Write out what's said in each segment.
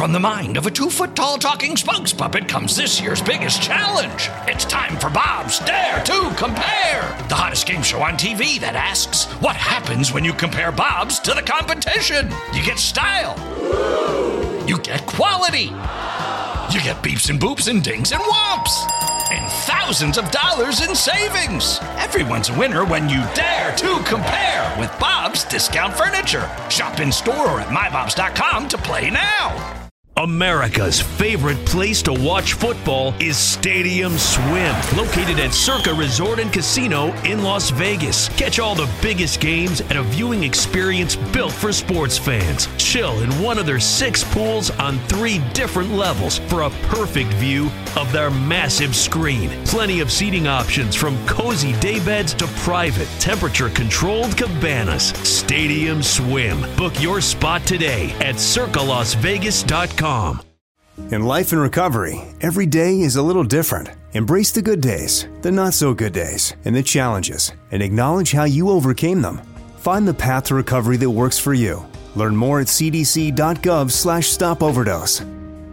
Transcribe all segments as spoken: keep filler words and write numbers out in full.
From the mind of a two-foot-tall talking spokes puppet comes this year's biggest challenge. It's time for Bob's Dare to Compare, the hottest game show on T V that asks, what happens when you compare Bob's to the competition? You get style. You get quality. You get beeps and boops and dings and whomps. And thousands of dollars in savings. Everyone's a winner when you dare to compare with Bob's Discount Furniture. Shop in store or at my bobs dot com to play now. America's favorite place to watch football is Stadium Swim, located at Circa Resort and Casino in Las Vegas. Catch all the biggest games at a viewing experience built for sports fans. Chill in one of their six pools on three different levels for a perfect view of their massive screen. Plenty of seating options from cozy daybeds to private, temperature-controlled cabanas. Stadium Swim. Book your spot today at circa las vegas dot com. In life and recovery, every day is a little different. Embrace the good days, the not so good days, and the challenges, and acknowledge how you overcame them. Find the path to recovery that works for you. Learn more at c d c dot gov slash stop overdose.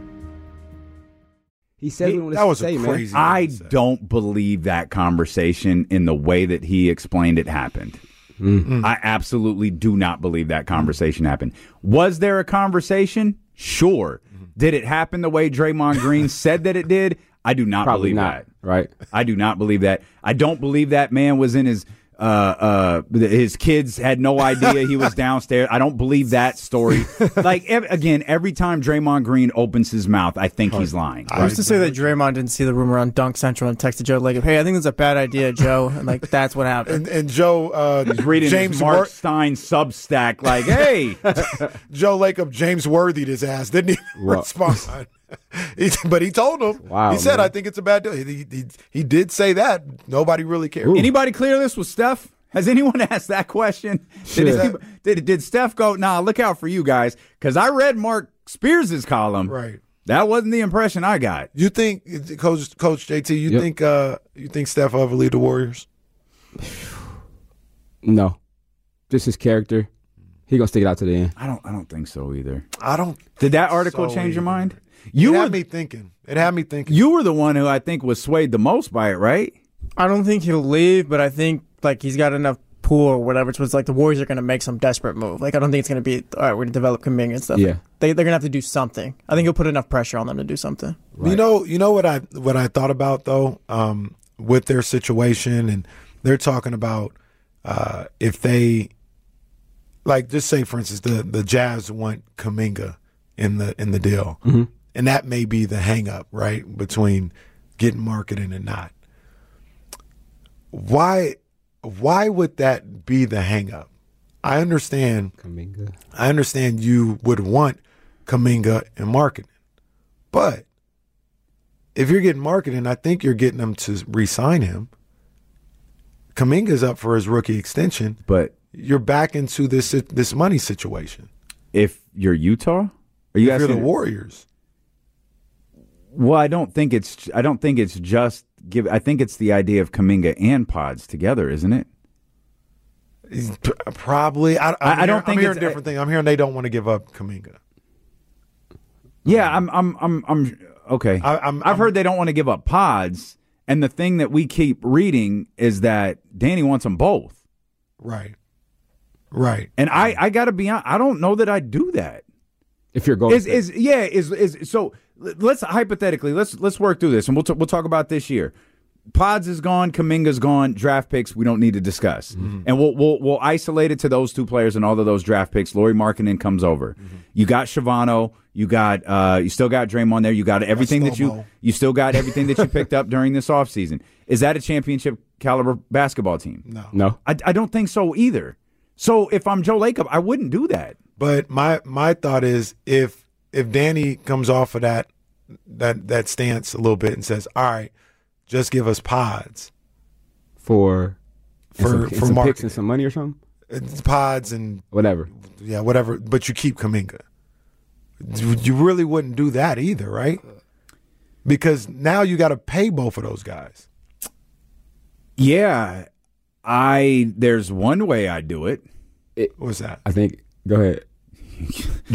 He said he, what that was say, a crazy. Man. I don't believe that conversation in the way that he explained it happened. Mm-hmm. I absolutely do not believe that conversation happened. Was there a conversation? Sure. Mm-hmm. Did it happen the way Draymond Green said that it did? I do not Probably believe not, that. Right? I do not believe that. I don't believe that man was in his uh, uh, his kids had no idea he was downstairs. I don't believe that story. Like, ev- again, every time Draymond Green opens his mouth, I think he's lying. I used to say that Draymond didn't see the rumor on Dunk Central and texted Joe like, "Hey, I think it's a bad idea, Joe." And like, that's what happened. And, and Joe, uh, he's reading James his Mark Wor- Stein Substack like, "Hey, Joe Lacob, James worthied his ass, didn't he? Respond. He, but he told him. Wow, he said, man. "I think it's a bad deal." He, he, he did say that. Nobody really cared. Ooh. Anybody clear this with Steph? Has anyone asked that question? Did, Sure. it, did, did Steph go, nah, look out for you guys? Because I read Mark Spears' column. Right. That wasn't the impression I got. You think, Coach Coach J T, you Yep. think uh, you think Steph will ever lead the Warriors? No. Just his character. He gonna stick it out to the end. I don't I don't think so either. I don't. Did that article so change your either. mind? You You it were, had me thinking. It had me thinking. you were the one who I think was swayed the most by it, right? I don't think he'll leave, but I think like he's got enough pool or whatever. It's was like the Warriors are going to make some desperate move. Like I don't think it's going to be all right. We're going to develop Kuminga and stuff. Yeah. they they're going to have to do something. I think he'll put enough pressure on them to do something. You know, you know what I what I thought about though, um, with their situation, and they're talking about uh, if they, like, just say for instance, the the Jazz want Kuminga in the in the deal, Mm-hmm. and that may be the hang up, right, between getting marketing and not. Why why would that be the hang up? I understand. Kuminga. I understand you would want Kuminga and marketing, but if you're getting marketing, I think you're getting them to re-sign him. Kuminga's up for his rookie extension, But you're back into this this money situation. if you're Utah, are you If you're the asking? Warriors, Well, I don't think it's I don't think it's just give I think it's the idea of Kuminga and Pods together, isn't it? he's p- probably. I, I'm I- I hearing- don't think I'm hearing it's- different things. I'm hearing they don't want to give up Kuminga. Yeah, I'm I'm I'm I'm okay. I- I'm- I've I'm- heard they don't want to give up Pods, and the thing that we keep reading is that Danny wants them both. Right, right. And I I got to be honest, I don't know that I'd do that. If you're going Is is yeah, is is so l- let's hypothetically, let's let's work through this and we'll t- we'll talk about this year. Pods is gone, Kuminga's gone, draft picks we don't need to discuss. Mm-hmm. And we'll we'll we'll isolate it to those two players and all of those draft picks. Lauri Markkanen comes over. Mm-hmm. You got Shavano, you got uh you still got Draymond there, you got everything that you slow-mo. you still got everything that you picked up during this offseason. Is that a championship caliber basketball team? No, No. I I don't think so either. So if I'm Joe Lacob, I wouldn't do that. But my my thought is if if Danny comes off of that that that stance a little bit and says, "All right, just give us Pods, For For- and some, for and some marketing. picks and some money or something. it's Pods and Whatever. yeah, whatever, but you keep Kuminga." You really wouldn't do that either, right? Because now you got to pay both of those guys. Yeah, I there's one way I do it. What's that? I think. Go ahead. Dray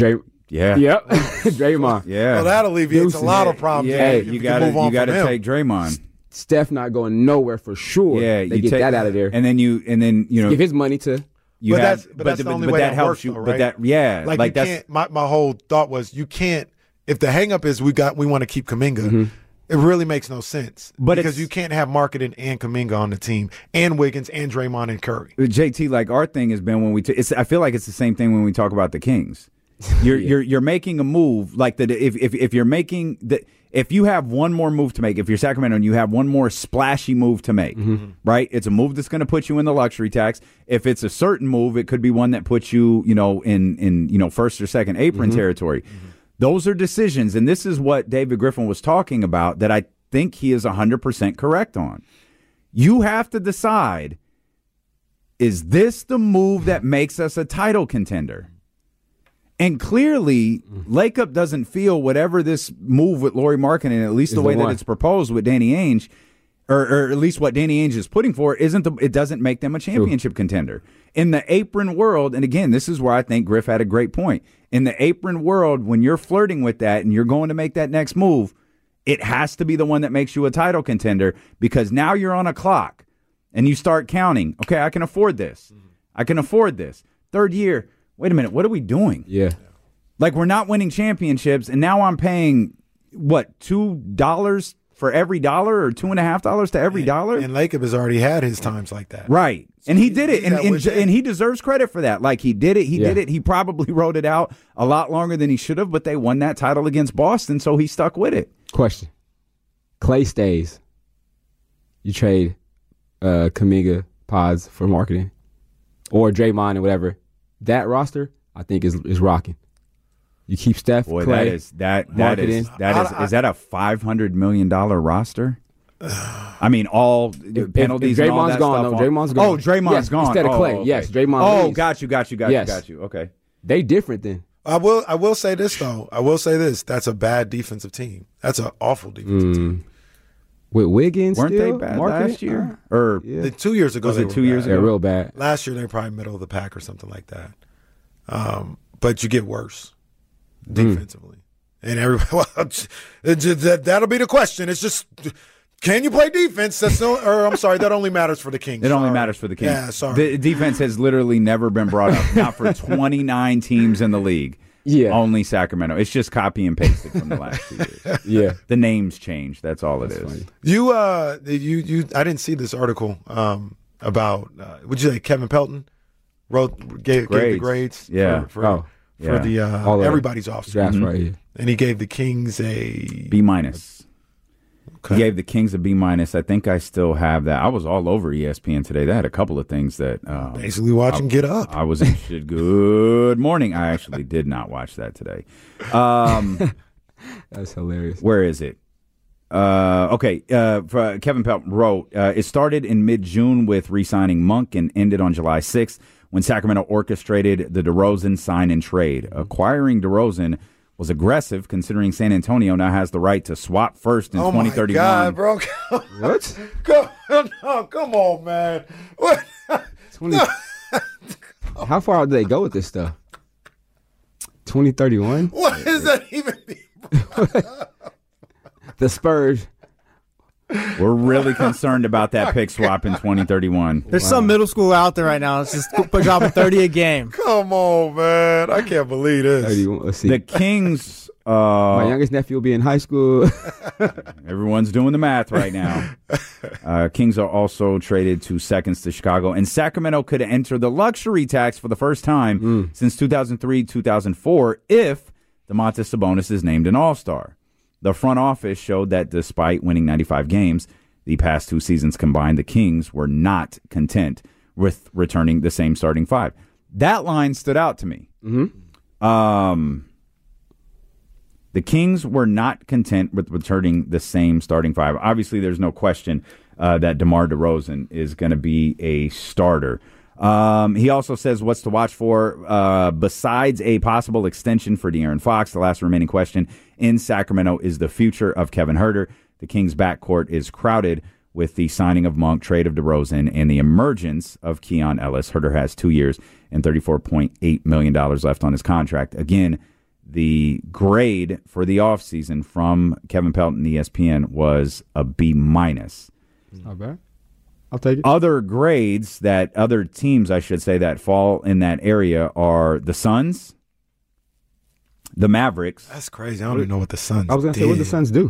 Yeah. Yep. Draymond. Yeah. Well, that alleviates Deuces. a lot of problems. Yeah, if you can got to move on you got to from him. take Draymond. Steph not going nowhere for sure. Yeah, they you get take, that out of there. and then you and then you know give his money to. you but have, that's but that's the only but way that that helps works, you. though, But right? that yeah, like, like you that's can't. My my whole thought was you can't. If the hang up is we got we want to keep Kuminga, Mm-hmm. it really makes no sense. But because it's- you can't have Marketing and Kuminga on the team, and Wiggins and Draymond and Curry. J T. Like our thing has been when we. T- it's, I feel like it's the same thing when we talk about the Kings. You're you're you're making a move like that. If if if you're making the if you have one more move to make, if you're Sacramento and you have one more splashy move to make, mm-hmm. right? It's a move that's going to put you in the luxury tax. If it's a certain move, it could be one that puts you, you know, in in you know first or second apron mm-hmm. territory. Mm-hmm. Those are decisions, and this is what David Griffin was talking about that I think he is one hundred percent correct on. You have to decide, is this the move that makes us a title contender? And clearly, Lakeup doesn't feel whatever this move with Lauri Markkanen, at least the way that it's proposed with Danny Ainge, or, or at least what Danny Ainge is putting for, isn't the, it doesn't make them a championship True. contender. In the apron world, and again, this is where I think Griff had a great point. In the apron world, when you're flirting with that and you're going to make that next move, it has to be the one that makes you a title contender, because now you're on a clock and you start counting. Okay, I can afford this. I can afford this. Third year. Wait a minute, what are we doing? Yeah. Like, we're not winning championships, and now I'm paying, what, two dollars for every dollar, or two and a half dollars to every and, dollar? And Lacob has already had his times like that. Right. So and he he, did it, and, and, and he deserves credit for that. Like, he did it, he yeah. did it. He probably wrote it out a lot longer than he should have, but they won that title against Boston, so he stuck with it. Question. Clay stays. You trade uh, Kuminga, Pods for Marketing, or Draymond and whatever. That roster, I think, is is rocking. You keep Steph, Boy, Clay, that is that that is that is I, I, is that a five hundred million dollar roster? I mean, all if, penalties. If, if and all Draymond's that gone, stuff no, on- Draymond's gone. Oh, Draymond's yes, gone instead of oh, Clay. okay. Yes, Draymond. Oh, leaves. got you, got you, got yes. you, got you. Okay. They different then. I will. I will say this though. I will say this. That's a bad defensive team. That's an awful defensive Mm. team. With Wiggins, Weren't still, they bad Marketing? last year? Uh, Or yeah. The two years ago, Was they it were two years bad. They're ago? real bad. Last year, they were probably middle of the pack or something like that. Um, but you get worse defensively, mm. and everybody. Well, it just, that, that'll be the question. It's just, can you play defense? That's no, or I'm sorry, that only matters for the Kings. It only Sorry. matters for the Kings. Yeah, sorry. The defense has literally never been brought up. Not for twenty-nine teams in the league. Yeah. Only Sacramento. It's just copy and pasted from the last two years. Yeah. The names changed. That's all it That's is. funny. You, uh, you, you. I didn't see this article um, about. Uh, would you say Kevin Pelton wrote gave, gave the Grades. grades? Yeah. For, for, Oh, for yeah. the uh, All of everybody's off, Drafts right here. and he gave the Kings a B minus. Okay. He gave the Kings a B minus. I think I still have that. I was all over E S P N today. They had a couple of things that um, basically watching Get Up. I was interested. Good morning. I actually did not watch that today. Um, That's hilarious. where is it? Uh, okay. Uh, for, Kevin Pelton wrote, uh, it started in mid-June with re-signing Monk and ended on July sixth when Sacramento orchestrated the DeRozan sign and trade. Acquiring DeRozan was aggressive, considering San Antonio now has the right to swap first in Oh twenty my thirty-one. God, bro! What? Come, no, come on, man. What? twenty How far do they go with this stuff? twenty thirty-one? What does that even mean? The Spurs. We're really concerned about that pick swap in twenty thirty-one. There's some middle school out there right now. It's just dropping thirty a game. Come on, man! I can't believe this. thirty-one. Let's see. The Kings, My uh, youngest nephew will be in high school. everyone's doing the math right now. Uh, Kings are also traded two seconds to Chicago, and Sacramento could enter the luxury tax for the first time Mm. since two thousand three, two thousand four if Domantas Sabonis is named an All-Star. The front office showed that despite winning ninety-five games, the past two seasons combined, the Kings were not content with returning the same starting five. That line stood out to me. Mm-hmm. Um, the Kings were not content with returning the same starting five. Obviously, there's no question uh, that DeMar DeRozan is going to be a starter. Um, he also says what's to watch for uh, besides a possible extension for De'Aaron Fox. The last remaining question in Sacramento is the future of Kevin Huerter. The Kings' backcourt is crowded with the signing of Monk, trade of DeRozan, and the emergence of Keon Ellis. Huerter has two years and thirty-four point eight million dollars left on his contract. Again, the grade for the offseason from Kevin Pelton and E S P N was a B minus. Not bad. I'll take it. Other grades that other teams, I should say, that fall in that area are the Suns, the Mavericks. That's crazy. I don't even know what the Suns I was going to say, what did the Suns do?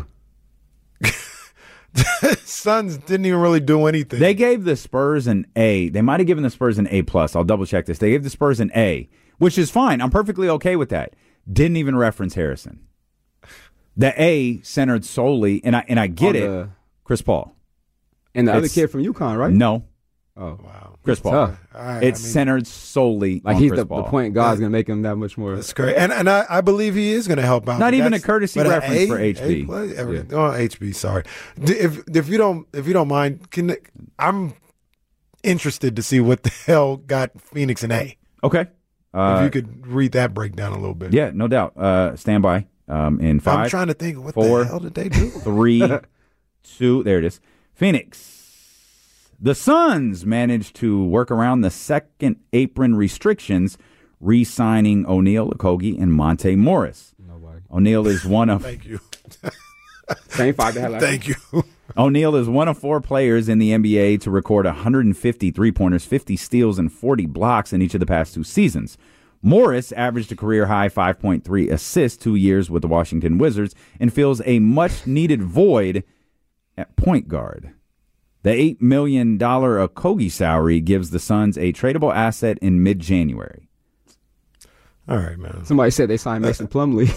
Suns didn't even really do anything. They gave the Spurs an A. They might have given the Spurs an A plus. I'll double check this. They gave the Spurs an A, which is fine. I'm perfectly okay with that. Didn't even reference Harrison. The A centered solely, and I and I get On it. the- Chris Paul. And the It's- other kid from UConn, right? No, Oh, Wow. Chris Paul. tough. All right, It's I mean, centered solely Like on he's Chris the, Paul. the point guard's going to make him that much more. That's great. And and I, I believe he is going to help out. Not But even that's- a courtesy but an reference A- for H B. A plus, every- Yeah. Oh, H B, sorry. D- If if you don't if you don't mind, can I'm interested to see what the hell got Phoenix an A. Okay. Uh, If you could read that breakdown a little bit. yeah, no doubt. Uh, stand by. Um, in five, I'm trying to think, what four, the hell did they do? three, two. There it is. Phoenix. The Suns managed to work around the second apron restrictions, re-signing O'Neal, Okogie, and Monte Morris. Nobody. O'Neal is one of Thank you. Same five they had last Thank you. O'Neal is one of four players in the N B A to record one hundred fifty three-pointers, fifty steals, and forty blocks in each of the past two seasons. Morris averaged a career-high five point three assists two years with the Washington Wizards and fills a much-needed void at point guard. The eight million dollars Okogie salary gives the Suns a tradable asset in mid-January. All right, man. Somebody said they signed Mason Plumlee.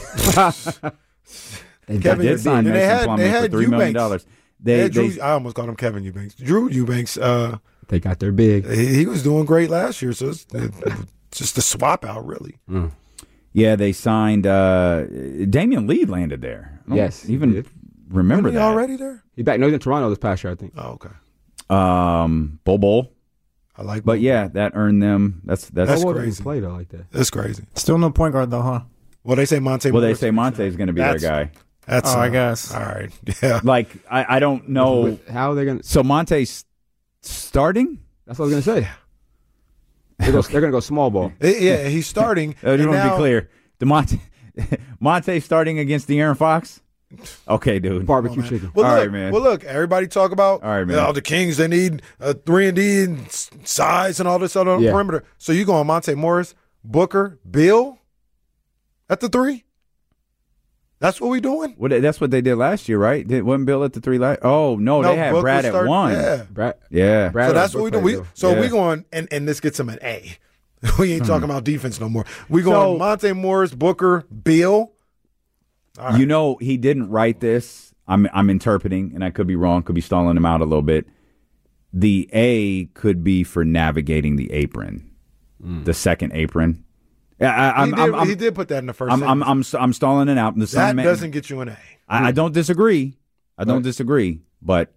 They Kevin, did sign and they Mason had- Plumlee they for had three million Eubanks. dollars. They, They, had Drew, they, I almost called him Kevin Eubanks. Drew Eubanks, uh, They got their big. he, he was doing great last year, so it's, it's just a swap out, really. yeah, they signed uh, Damian Lee landed there. I don't Yes, he even did. remember Wasn't he that. already there? He back. No, he's in Toronto this past year, I think. Oh, okay. Um, Bol Bol. I like But Bol. yeah, that earned them. That's that's. That's Bol didn't crazy. play though like that. That's crazy. Still no point guard though, huh? Well, they say Monte. well, they Morris say is- Monte is going to be their That's- guy. That's Oh, I uh, guess. All right. Yeah. Like I, I don't know. But how are they going to? So Monte's starting. That's what I was going to say. They go, they're going to go small ball. Eh, yeah, he's starting. I just and want to now- be clear. The Monte, Monte starting against the Aaron Fox. Okay, dude. Barbecue man. chicken. Well, All look, right, man. Well, look, everybody talk about All right, man. oh, the Kings. They need a three and D and s- size and all this other Yeah. perimeter. So you going Monte Morris, Booker, Bill at the three? That's what we doing? What, that's what they did last year, right? Did, wasn't Bill at the three last? Oh no, No, they had Booker Brad at started- one. Yeah. Brad, Yeah. Brad So that's what we do. We, Bill. so Yeah. we going and, and this gets him an A. We ain't talking about defense no more. We going So- Monte Morris, Booker, Bill. All right. You know, he didn't write this. I'm I'm interpreting, and I could be wrong. Could be stalling him out a little bit. The A could be for navigating the apron, the second apron. Yeah, I, I'm, he, did, I'm, I'm, he did put that in the 1st I'm, I'm, I'm, I'm stalling it out. The That Sun man- doesn't get you an A. I, I don't disagree. I don't Right. disagree, but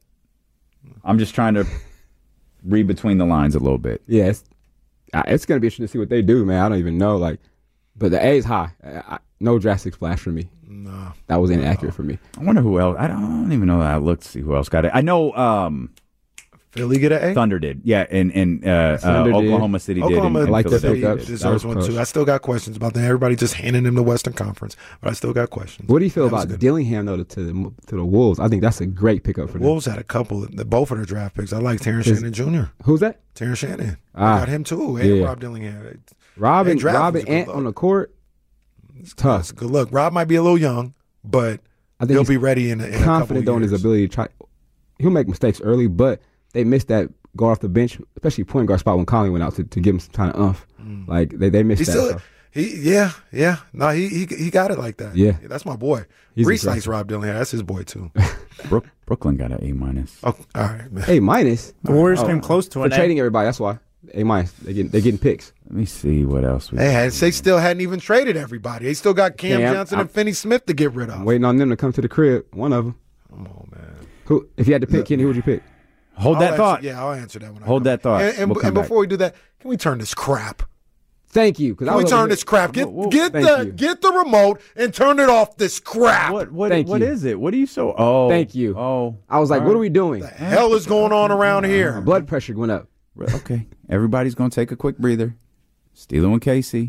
I'm just trying to read between the lines a little bit. Yeah, it's, uh, it's going to be interesting to see what they do, man. I don't even know. Like, but the A is high. I, I, no drastic splash for me. No. That was inaccurate for me. I wonder who else. I don't, I don't even know that I looked to see who else got it. I know um, Philly get an A? Thunder did. Yeah, and, and uh, uh, Thunder did. Oklahoma City Oklahoma did. And, like and that Philadelphia pickup. did. deserves That was one too. close. I still got questions about that. Everybody just handing him the Western Conference, but I still got questions. What do you feel That was about good. Dillingham though to the, to the Wolves? I think that's a great pickup for them. Wolves had a couple, of, both of their draft picks. I like Terrence His- Shannon Junior Who's that? Terrence Shannon. Ah. I got him too. And Yeah. Rob Dillingham. Rob They and drafted Rob was and a good Ant look. on the court. It's tough. That's a good look. Rob might be a little young, but I think he'll he's be ready in, a, in a couple confident though in his years. ability to try. He'll make mistakes early, but they missed that go off the bench, especially point guard spot when Conley went out to, to give him some kind of umph. Like they, they missed He that. still, so. he yeah, yeah. No, he he he got it like that. Yeah. that's my boy. He's Reese impressive. likes Rob Dillingham. That's his boy too. Brook, Brooklyn got an A minus. Oh, all right, man. A minus. The Warriors Oh, came close to for an A. trading everybody. That's why A minus. They get they getting picks. Let me see what else we They, had, they still hadn't even traded everybody. They still got Cam Cam, Johnson I'm- and Finney Smith to get rid of. I'm waiting on them to come to the crib. One of them. Come on, man. Who? If you had to pick Kenny, who would you pick? hold I'll that answer- thought. Yeah, I'll answer that one. Hold that thought. And, and, We'll come and back. before we do that, can we turn this crap? Thank you. Because Can we turn this crap? Get get Thank the you. get the remote and turn it off. This crap. What what Thank what you. is it? What are you so? Oh, Thank you. Oh, I was like, all what are right. we doing? The hell is going on around My here? blood pressure went up. Okay, everybody's gonna take a quick breather. Stealing with Casey.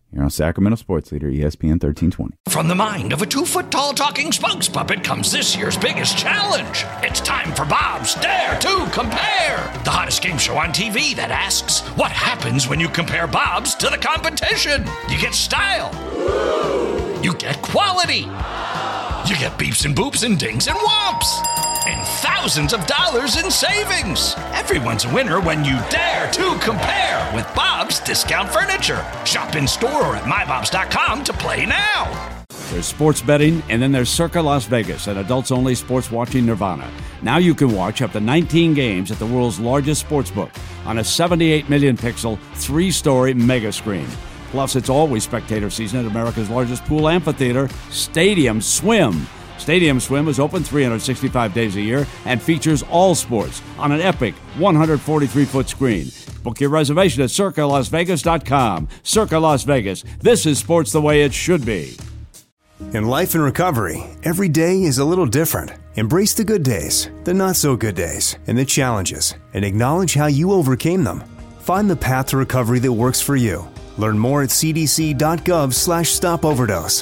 Here on Sacramento Sports Leader, E S P N thirteen twenty. From the mind of a two-foot-tall talking spokes puppet comes this year's biggest challenge. It's time for Bob's Dare to Compare, the hottest game show on T V that asks, what happens when you compare Bob's to the competition? You get style. You get quality. You get beeps and boops and dings and whomps. And thousands of dollars in savings. Everyone's a winner when you dare to compare with Bob's Discount Furniture. Shop in store or at my bobs dot com to play now. There's sports betting, and then there's Circa Las Vegas, an adults-only sports watching nirvana. Now you can watch up to nineteen games at the world's largest sportsbook on a seventy-eight million pixel, three-story mega screen. Plus, it's always spectator season at America's largest pool amphitheater, Stadium Swim. Stadium Swim is open three hundred sixty-five days a year and features all sports on an epic one hundred forty-three foot screen. Book your reservation at circa las vegas dot com. Circa Las Vegas. This is sports the way it should be. In life and recovery, every day is a little different. Embrace the good days, the not so good days, and the challenges, and acknowledge how you overcame them. Find the path to recovery that works for you. Learn more at c d c dot gov slash stop overdose.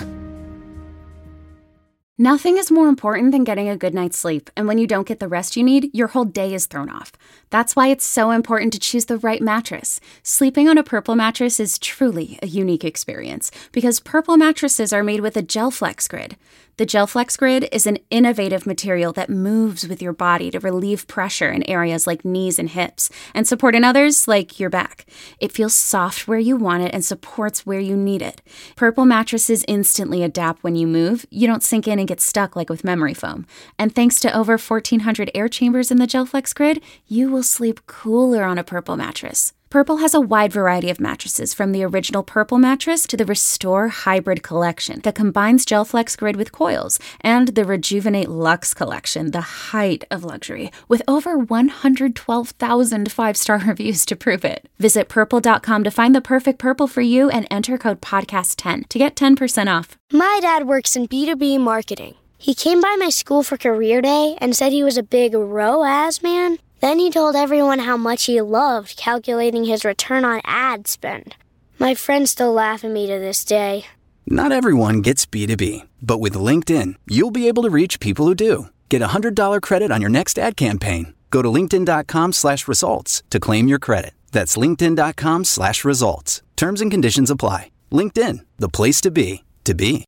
Nothing is more important than getting a good night's sleep, and when you don't get the rest you need, your whole day is thrown off. That's why it's so important to choose the right mattress. Sleeping on a Purple mattress is truly a unique experience because Purple mattresses are made with a GelFlex grid. The GelFlex grid is an innovative material that moves with your body to relieve pressure in areas like knees and hips and support in others like your back. It feels soft where you want it and supports where you need it. Purple mattresses instantly adapt when you move. You don't sink in and get stuck like with memory foam. And thanks to over fourteen hundred air chambers in the GelFlex grid, you will sleep cooler on a Purple mattress. Purple has a wide variety of mattresses, from the original Purple mattress to the Restore Hybrid collection that combines GelFlex grid with coils, and the Rejuvenate Luxe collection, the height of luxury, with over one hundred twelve thousand five-star reviews to prove it. Visit purple dot com to find the perfect Purple for you and enter code podcast ten to get ten percent off. My dad works in B two B marketing. He came by my school for career day and said he was a big R O A S man. Then he told everyone how much he loved calculating his return on ad spend. My friends still laugh at me to this day. Not everyone gets B two B, but with LinkedIn, you'll be able to reach people who do. Get a one hundred dollars credit on your next ad campaign. Go to linkedin dot com slash results to claim your credit. That's linkedin dot com slash results. Terms and conditions apply. LinkedIn, the place to be, to be.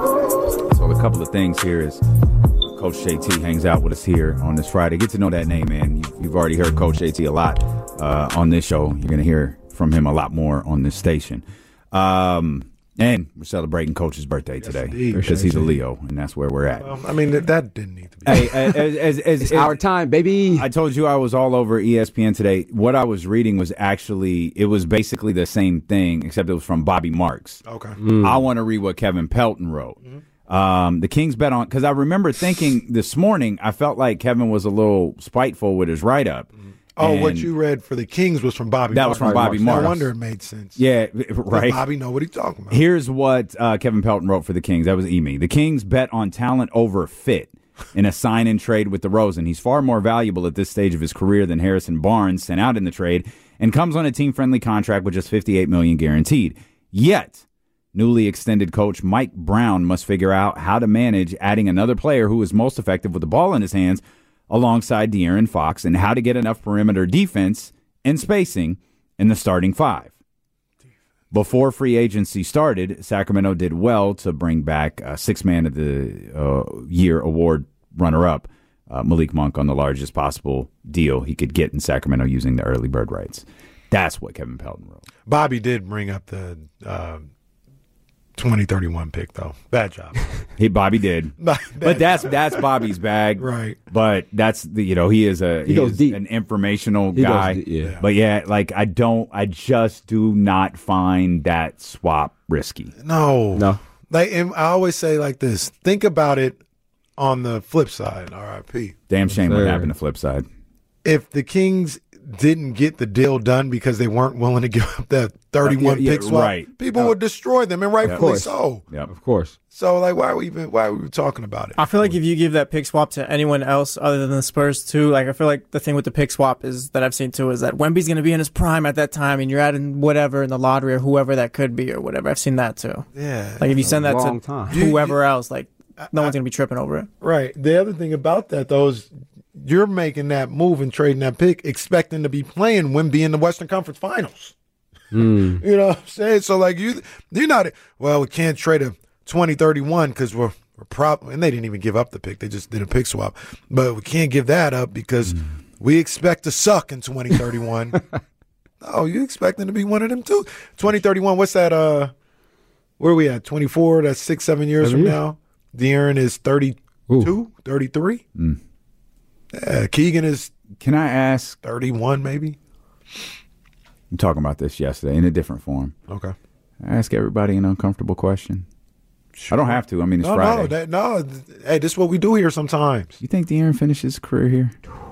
So a couple of things here is Coach J T hangs out with us here on this Friday. Get to know that name, man. You've, you've already heard Coach J T a lot uh, on this show. You're going to hear from him a lot more on this station. Um, and we're celebrating Coach's birthday yes, today indeed. Because he's a Leo, and that's where we're at. Well, I mean, that, that didn't need to be. Hey, as, as, as, it's as, our time, baby. I told you I was all over E S P N today. What I was reading was actually, it was basically the same thing, except it was from Bobby Marks. Okay. Mm. I want to read what Kevin Pelton wrote. Mm-hmm. Um, the Kings bet on, because I remember thinking this morning, I felt like Kevin was a little spiteful with his write-up. Mm-hmm. Oh, what you read for the Kings was from Bobby That Marks. was from Bobby Marks. No wonder it made sense. Yeah, right. Let Bobby know what he's talking about. Here's what uh, Kevin Pelton wrote for the Kings. That was E M E. The Kings bet on talent over fit in a sign-in trade with DeRozan. He's far more valuable at this stage of his career than Harrison Barnes, sent out in the trade, and comes on a team-friendly contract with just fifty-eight million dollars guaranteed. Yet, newly extended coach Mike Brown must figure out how to manage adding another player who is most effective with the ball in his hands alongside De'Aaron Fox, and how to get enough perimeter defense and spacing in the starting five. Before free agency started, Sacramento did well to bring back a six-man of the uh, year award runner-up, uh, Malik Monk, on the largest possible deal he could get in Sacramento using the early bird rights. That's what Kevin Pelton wrote. Bobby did bring up the uh, twenty thirty-one pick, though. Bad job. He Bobby did, Bad but that's job. that's Bobby's bag, right? But that's the you know he is a he, He goes is deep. an informational He goes guy. deep, yeah. But yeah, like I don't, I just do not find that swap risky. No, No. Like, and I always say like this: think about it on the flip side. R I P. Damn shame what sir. happened to flip side. If the Kings didn't get the deal done because they weren't willing to give up that thirty-one Uh, yeah, pick yeah, swap, right. people Uh, would destroy them, and rightfully course. so. Yep. Of course. So, like, why are we even why are we talking about it? I feel like if you give that pick swap to anyone else other than the Spurs too, like I feel like the thing with the pick swap is that I've seen too is that Wemby's going to be in his prime at that time, and you're adding whatever in the lottery or whoever that could be or whatever. I've seen that too. Yeah, Like if you send that long to time. whoever else, like no one's going to be tripping over it. right. The other thing about that though is you're making that move and trading that pick, expecting to be playing Wemby in the Western Conference Finals. Mm. You know what I'm saying? So like you, you're not. Well, we can't trade a twenty thirty-one because we're we're prob and they didn't even give up the pick. They just did a pick swap, but we can't give that up because mm. we expect to suck in twenty thirty-one. Oh, you expecting to be one of them too? twenty thirty-one. What's that? Uh, where are we at? twenty-four. That's six, seven years Seven from years. now. De'Aaron is thirty-two, thirty-three. Mm. Yeah, Keegan is Can I ask? thirty-one, maybe. I'm talking about this yesterday in a different form. Okay. I ask everybody an uncomfortable question. Sure. I don't have to. I mean, it's no, Friday. No, that, no. Hey, this is what we do here sometimes. You think De'Aaron finished his career here?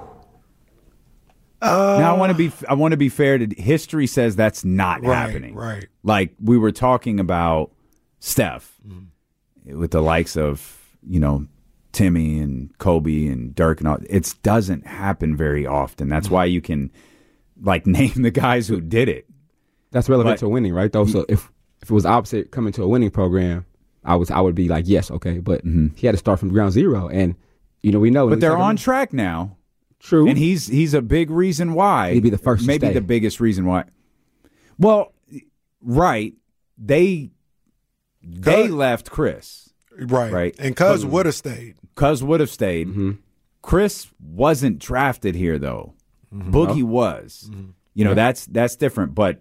Uh, now I want to be. I want to be fair to history. Says that's not right, happening. Right. Like we were talking about Steph Mm-hmm. with the likes of you know Timmy and Kobe and Dirk and all. It doesn't happen very often. That's Mm-hmm. why you can like name the guys who did it. That's relevant But- to winning, right? Though, so if if it was opposite coming to a winning program, I was I would be like, yes, okay, but he had to start from ground zero, and you know we know. But they're on track now. True, and he's he's a big reason why. He'd be the first to maybe stay. the biggest reason why. Well, right, they they Cuz- left Chris, Right. right, And Cuz But- would have stayed. Cuz would have stayed. Mm-hmm. Chris wasn't drafted here though. Mm-hmm. Boogie was. You know Yeah. that's that's different. But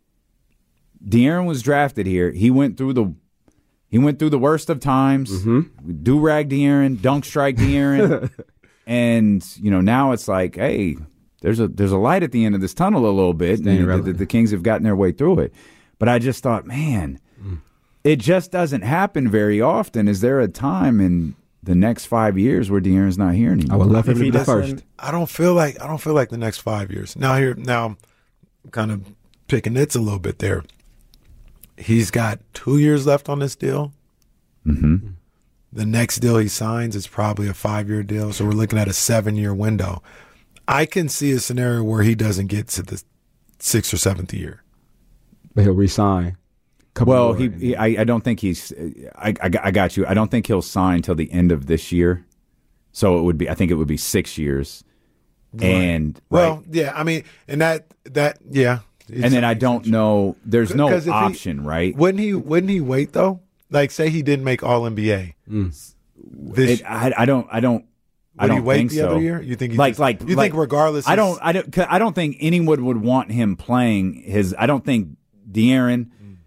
De'Aaron was drafted here. He went through the he went through the worst of times. Mm-hmm. Do rag De'Aaron, dunk strike De'Aaron. And you know now it's like, hey, there's a there's a light at the end of this tunnel a little bit. Staying And the, relevant. the, the Kings have gotten their way through it, but I just thought, man, it just doesn't happen very often. Is there a time in the next five years where De'Aaron's not here anymore? I would love him If to he be the doesn't- first. I don't feel like I don't feel like the next five years. Now here now I'm kind of picking nits a little bit there. He's got two years left on this deal. Mm-hmm. The next deal he signs is probably a five year deal. So we're looking at a seven year window. I can see a scenario where he doesn't get to the sixth or seventh year. But he'll resign. Couple Well, more, he, and- he I, I don't think he's. I, I I got you. I don't think he'll sign till the end of this year. So it would be. I think it would be six years. And Well, right. yeah, I mean, and that that yeah. and then I don't know. There's no 'Cause if he- option, right? Wouldn't he? Wouldn't he wait though? Like, say he didn't make All N B A. This, It, I, I don't. I don't. I Would don't he wait think the so. other year? You think he like just- like you like, think regardless? I he's- don't. I don't. 'cause I don't think anyone would want him playing his. I don't think De'Aaron,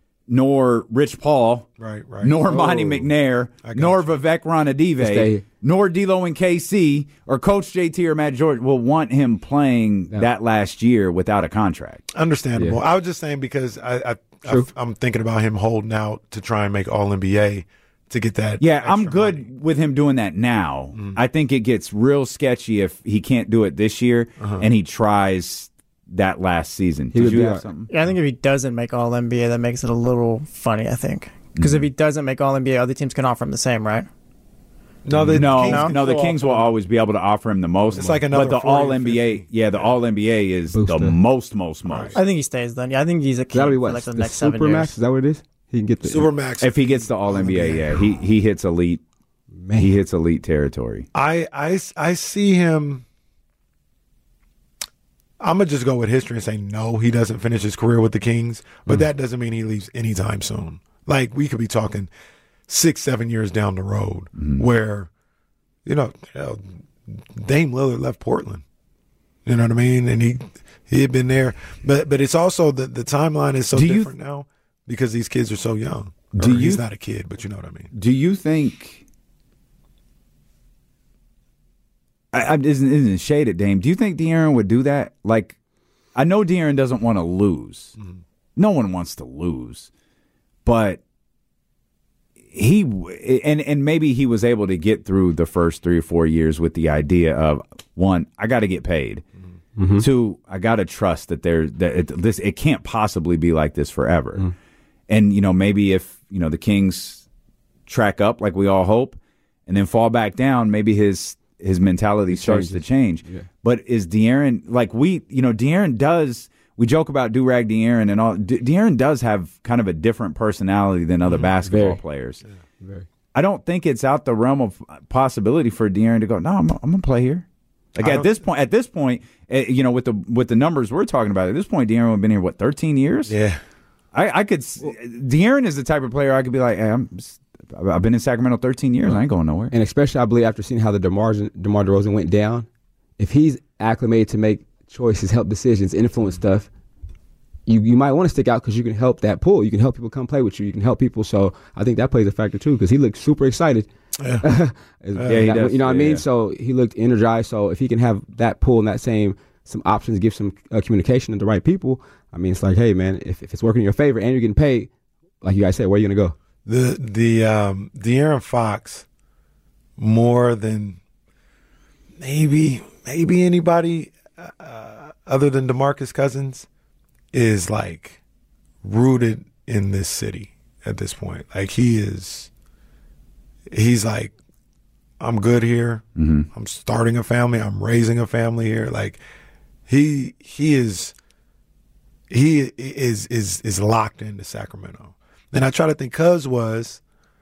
nor Rich Paul, Right, right. nor Monty Oh. McNair, I got nor you. Vivek Ranadive, Stay. nor D'Lo and K C, or Coach J T or Matt George will want him playing Yeah. that last year without a contract. Understandable. Yeah. I was just saying because I, I, I True. I'm thinking about him holding out to try and make All N B A to get that. Yeah, I'm extra good money. with him doing that now. Mm-hmm. I think it gets real sketchy if he can't do it this year Uh-huh. and he tries that last season. He Did would you be have all- something? Yeah, I think if he doesn't make All N B A, that makes it a little funny. I think because if he doesn't make All N B A, other teams can offer him the same, right? No, the no, Kings no, can the still Kings will offer him. always be able to offer him the most. It's like another but the forty or All N B A, fifty. yeah, the All N B A is Booster. the most, most, most. I think he stays then. Yeah, I think he's a key That'll be for what? like the, the next seven Supermax? years. Is that what it is? He can get the Supermax. If he gets the All N B A, yeah, he he hits elite. Man. He hits elite territory. I, I, I see him. I'm gonna just go with history and say no, he doesn't finish his career with the Kings, but that doesn't mean he leaves anytime soon. Like we could be talking six, seven years down the road, where you know, hell, Dame Lillard left Portland. You know what I mean? And he he had been there, but but it's also the the timeline is so Do you- different now because these kids are so young. Do Or you- he's not a kid, but you know what I mean. Do you think? I, I isn't isn't shade at Dame. Do you think De'Aaron would do that? Like, I know De'Aaron doesn't want to lose. Mm-hmm. No one wants to lose, but he and and maybe he was able to get through the first three or four years with the idea of one, I got to get paid, mm-hmm. to I got to trust that there that it, this it can't possibly be like this forever. Mm-hmm. And you know, maybe if you know the Kings track up like we all hope, and then fall back down, maybe his his mentality he starts changes. to change. Yeah. But is De'Aaron like we? You know, De'Aaron does. We joke about do-rag De'Aaron and all. De- De'Aaron does have kind of a different personality than other mm-hmm. basketball Very. players. Yeah. Very. I don't think it's out the realm of possibility for De'Aaron to go, no, I'm, I'm going to play here. Like at this point, at this point, uh, you know, with the with the numbers we're talking about, at this point, De'Aaron would have been here, what, thirteen years? Yeah. I, I could – De'Aaron is the type of player I could be like, hey, I'm, I've been in Sacramento thirteen years. I ain't going nowhere. And especially, I believe, after seeing how the DeMar, DeMar DeRozan went down, if he's acclimated to make choices, help decisions, influence stuff, you you might want to stick out because you can help that pool. You can help people come play with you. You can help people. So I think that plays a factor too because he looked super excited. Yeah, yeah he does. You know what yeah, I mean? Yeah. So he looked energized. So if he can have that pool and that same some options, give some uh, communication to the right people, I mean, it's like, hey, man, if, if it's working in your favor and you're getting paid, like you guys said, where are you going to go? The the um, De'Aaron Fox, more than maybe maybe anybody uh, other than DeMarcus Cousins, is like rooted in this city at this point. Like he is, he's like, I'm good here. Mm-hmm. I'm starting a family. I'm raising a family here. Like he he is he is is is locked into Sacramento. And I try to think, Cuz was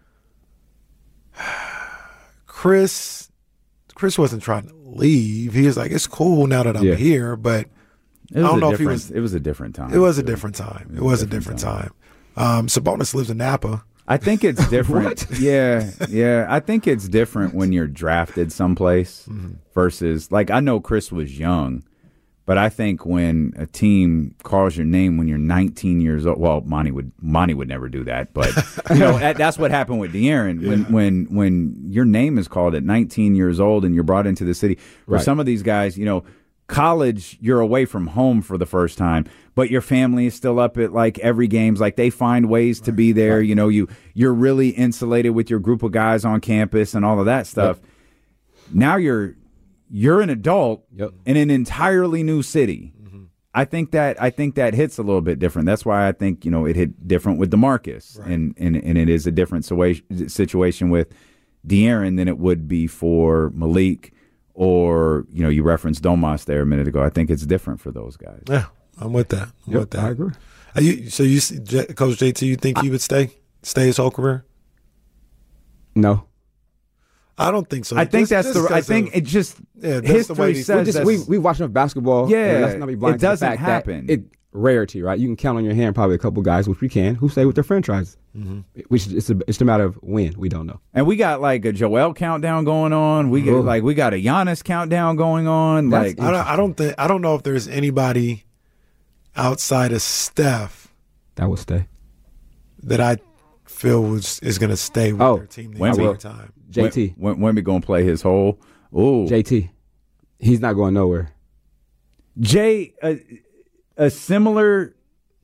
Chris. Chris wasn't trying to leave. He was like, it's cool now that I'm yeah. here, but I don't know if he was. It was a different time. It was a different time. It was a different time. Um, Sabonis lives in Napa. I think it's different. yeah, yeah. I think it's different when you're drafted someplace mm-hmm. versus like I know Chris was young, but I think when a team calls your name when you're nineteen years old. Well, Monty would Monty would never do that, but you know that, that's what happened with De'Aaron. Yeah. When when when your name is called at nineteen years old and you're brought into the city. For right. some of these guys, you know. College, you're away from home for the first time, but your family is still up at like every games. Like they find ways right. to be there. Right. You know, you you're really insulated with your group of guys on campus and all of that stuff. Yep. Now you're you're an adult yep. in an entirely new city. Mm-hmm. I think that I think that hits a little bit different. That's why I think you know it hit different with DeMarcus, right. and, and and it is a different situation with De'Aaron than it would be for Malik. Or, you know, you referenced Domas there a minute ago. I think it's different for those guys. Yeah, I'm with that. I'm yep, with that. I agree. Are you, so, you, Coach J T, you think I, he would stay? Stay his whole career? No. I don't think so. I think just, that's just the. I think of, it just yeah, history says we just, we we watch enough basketball. Yeah, let's not be blind it doesn't to the fact happen. That it rarity, right? You can count on your hand probably a couple guys, which we can, who stay with their franchise. Mm-hmm. Which it's a, it's a matter of when. We don't know. And we got like a Joel countdown going on. We get, like we got a Giannis countdown going on. That's, like I don't, I don't think I don't know if there's anybody outside of Steph that will stay. That I feel was is going to stay with oh, their team the entire time. J T, when Wemby going to play his whole. Ooh, J T, he's not going nowhere. Jay, a, a similar.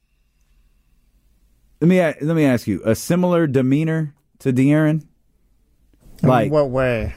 Let me let me ask you a similar demeanor to De'Aaron. Like in what way?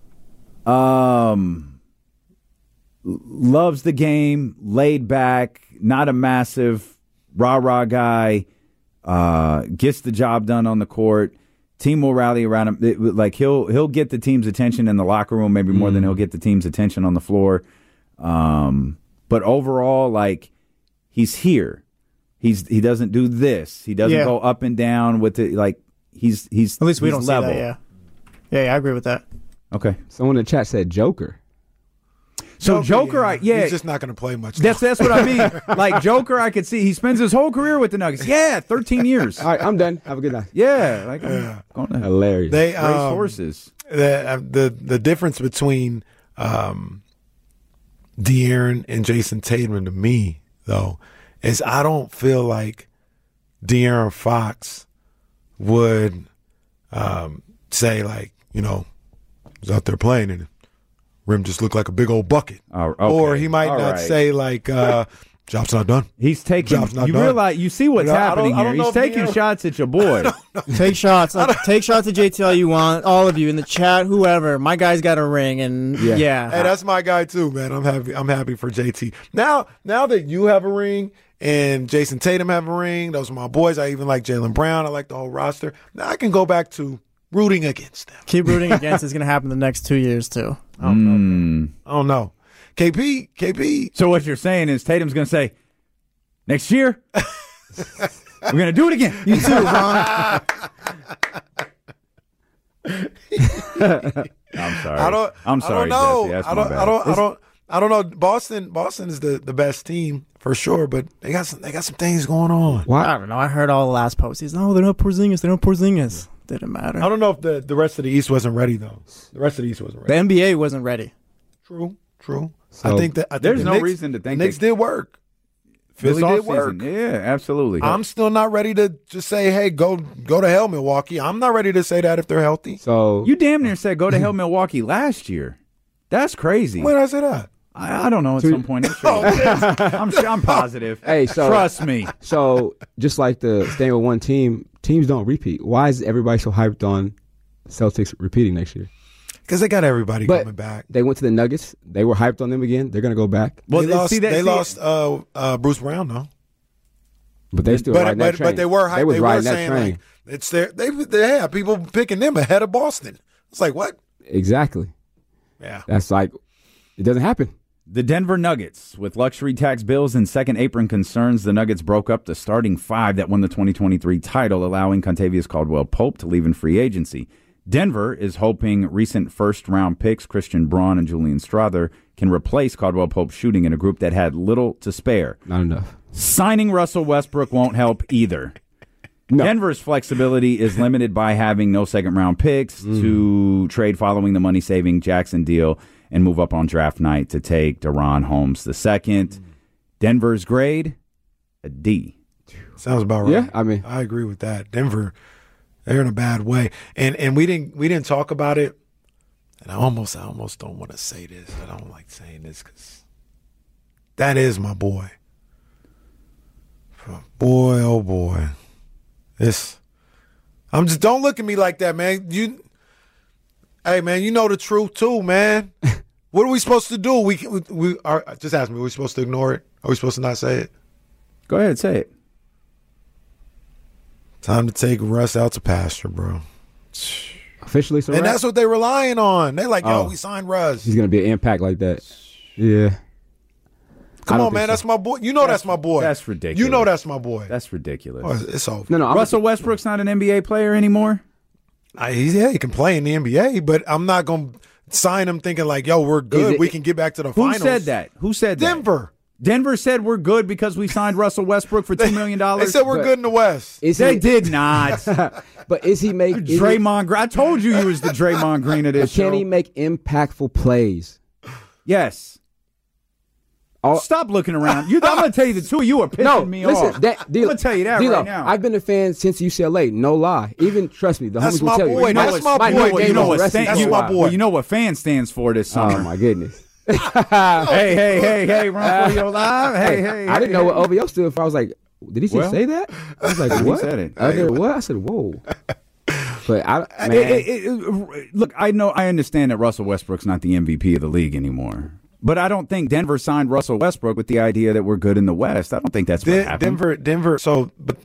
Um, loves the game, laid back, not a massive rah rah guy. Uh, gets the job done on the court. Team will rally around him. It, like he'll he'll get the team's attention in the locker room, maybe more mm. than he'll get the team's attention on the floor. Um, but overall, like he's here. He's he doesn't do this. He doesn't yeah. go up and down with it. Like he's he's at least we he's don't level. see that. Yeah. yeah, yeah, I agree with that. Okay. Someone in the chat said Joker. So Joker, Joker yeah. I yeah, he's just not going to play much. That's that's what I mean. Like Joker, I could see he spends his whole career with the Nuggets. Yeah, thirteen years. All right, I'm done. Have a good night. Yeah, like yeah. going to hilarious. They race um, horses. The the the difference between um, De'Aaron and Jason Tatum to me though is I don't feel like De'Aaron Fox would um, say like you know he's out there playing and rim just looked like a big old bucket. Oh, okay. Or he might All not right. say like, uh, Job's not done. He's taking. Job's not you done. realize you see what's I don't- happening I don't here. know He's if taking De'Aaron- shots at your boy. Take shots. Like, take shots at J T all you want. All of you in the chat, whoever. My guy's got a ring, and yeah. Yeah. Hey, that's my guy too, man. I'm happy. I'm happy for J T. Now, now that you have a ring and Jason Tatum have a ring, those are my boys. I even like Jaylen Brown. I like the whole roster. Now I can go back to rooting against them. Keep rooting against. It's going to happen the next two years too. I don't know. Man. I don't know. K P, K P. So what you're saying is Tatum's going to say, next year, we're going to do it again. You too, Ron. I'm sorry. I don't. I'm sorry, I don't know. Jesse. That's I my don't. bad. I don't. I don't. I don't know. Boston. Boston is the, the best team for sure, but they got some. They got some things going on. I don't know. I heard all the last posts. He's no, they're not Porzingis. They're not Porzingis. Didn't matter. I don't know if the, the rest of the East wasn't ready though. The rest of the East wasn't ready. The N B A wasn't ready. True. True. So, I think that I think there's the no Knicks, reason to think the Knicks they- did work. This Philly did work. offseason. Yeah, absolutely. I'm still not ready to just say, "Hey, go go to hell, Milwaukee." I'm not ready to say that if they're healthy. So you damn near said go to hell Milwaukee last year. That's crazy. When did I say that? I, I don't know. At some point, this year. I'm sure, I'm positive. Hey, so trust me. So just like the staying with one team, teams don't repeat. Why is everybody so hyped on Celtics repeating next year? Because they got everybody But coming back. they went to the Nuggets. They were hyped on them again. They're gonna go back. Well, they lost. see that, they see, lost uh, uh, Bruce Brown though. But they still But riding but, that train. but they were hyped. They was They, riding were that saying train. like it's their. They they have people picking them ahead of Boston. It's like what? Exactly. Yeah. That's like it doesn't happen. The Denver Nuggets, with luxury tax bills and second apron concerns, the Nuggets broke up the starting five that won the twenty twenty-three title, allowing Contavious Caldwell-Pope to leave in free agency. Denver is hoping recent first-round picks Christian Braun and Julian Strawther can replace Caldwell-Pope's shooting in a group that had little to spare. Not enough. Signing Russell Westbrook won't help either. No. Denver's flexibility is limited by having no second-round picks mm. to trade following the money-saving Jackson deal and move up on draft night to take DeRon Holmes the second. Mm. Denver's grade, a D. Sounds about right. Yeah, I mean, I agree with that. Denver, they're in a bad way, and and we didn't we didn't talk about it. And I almost I almost don't want to say this. I don't like saying this because that is my boy. Boy, oh boy, this. I'm just don't look at me like that, man. You, hey man, you know the truth too, man. What are we supposed to do? We we, we are just ask me. Are we supposed to ignore it? Are we supposed to not say it? Go ahead, say it. Time to take Russ out to pasture, bro. Officially, so and that's what they're relying on. They're like, yo, oh. we signed Russ. He's gonna be an impact like that. Yeah. Come on, man. So. That's my boy. You know that's, that's my boy. That's ridiculous. You know that's my boy. That's ridiculous. Oh, it's over. No, no. Russell Westbrook's not an N B A player anymore? I, yeah, he can play in the N B A, but I'm not going to sign him thinking like, yo, we're good. It, we can get back to the who finals. Who said that? Who said Denver. that? Denver. Denver said we're good because we signed Russell Westbrook for two million dollars. They said we're but good in the West. They he, did not. But is he make is Draymond Green? I told you you was the Draymond Green of this but can show. he make impactful plays? Yes. All, Stop looking around. You, I'm going to tell you the two of you are pissing no, me listen, off. That, D- I'm going to tell you that D- right now. I've been a fan since U C L A. No lie. Even, trust me, the That's homies my will tell boy. you. That's my, my boy. You know what? That's you, my boy. Well, you know what fan stands for this summer. Oh, my goodness. hey, hey, hey, hey, run for your life. Hey, hey, hey. I didn't know what O V O stood for. I was like, did he just well, say that? I was like, what? He said it. I did what? I said, whoa. But I, man. It, it, it, look, I know, I understand that Russell Westbrook's not the M V P of the league anymore. But I don't think Denver signed Russell Westbrook with the idea that we're good in the West. I don't think that's what De- happened. Denver, Denver. So, but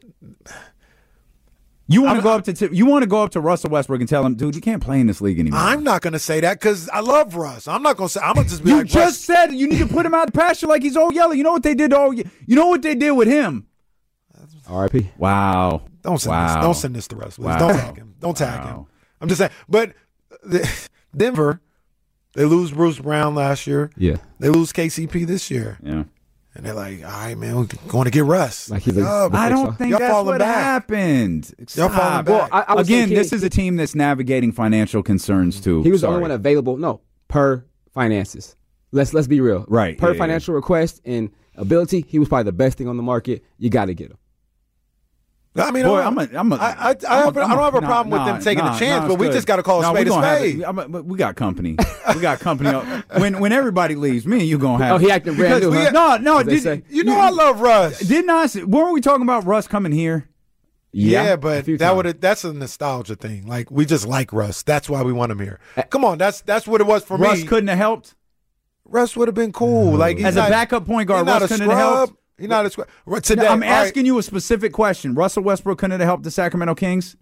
you want to go up to t- you want to go up to Russell Westbrook and tell him, dude, you can't play in this league anymore. I'm not going to say that because I love Russ. I'm not going to say. I'm going to just be you like, just Russ. said you need to put him out the pasture like he's old yellow. You know what they did to old? You know what they did with him? R I P Wow. Don't send wow. this. Don't send this to Russ. Please. Wow. Don't tag him. Don't tag wow. him. I'm just saying. But the, Denver, they lose Bruce Brown last year. Yeah. They lose K C P this year. Yeah. And they're like, all right, man, we're going to get Russ. Like he's like, oh, I don't think y'all that's falling what back. happened. Y'all falling Stop. back. Well, I, I Again, say, this he, is a team that's navigating financial concerns too. He was Sorry. the only one available. No, per finances. Let's let's be real. Right. Per yeah, financial yeah. request and ability, he was probably the best thing on the market. You got to get him. I mean, Boy, I, I'm a, I'm a, I, I, I, I'm have, a, I don't have a nah, problem with nah, them taking nah, a chance, nah, but we good. just got to call a Nah, spade we a gonna have spade. it. I'm a- we got company. We got company. When when everybody leaves, me and you gonna have. Oh, he acting brand because new, we- huh? No, no. As they Did, say. You know I love Russ. Didn't I? say- Weren't we talking about Russ coming here? Yeah, a but few that times. would that's a nostalgia thing. Like we just like Russ. That's why we want him here. Come on, that's that's what it was for Russ me. couldn't have helped Russ would have been cool. Like he's as not, a backup point guard. He's not Russ a couldn't have scrub. helped. He's not a scrub. Right, Today, No, I'm all right, asking you a specific question. Russell Westbrook couldn't have helped the Sacramento Kings.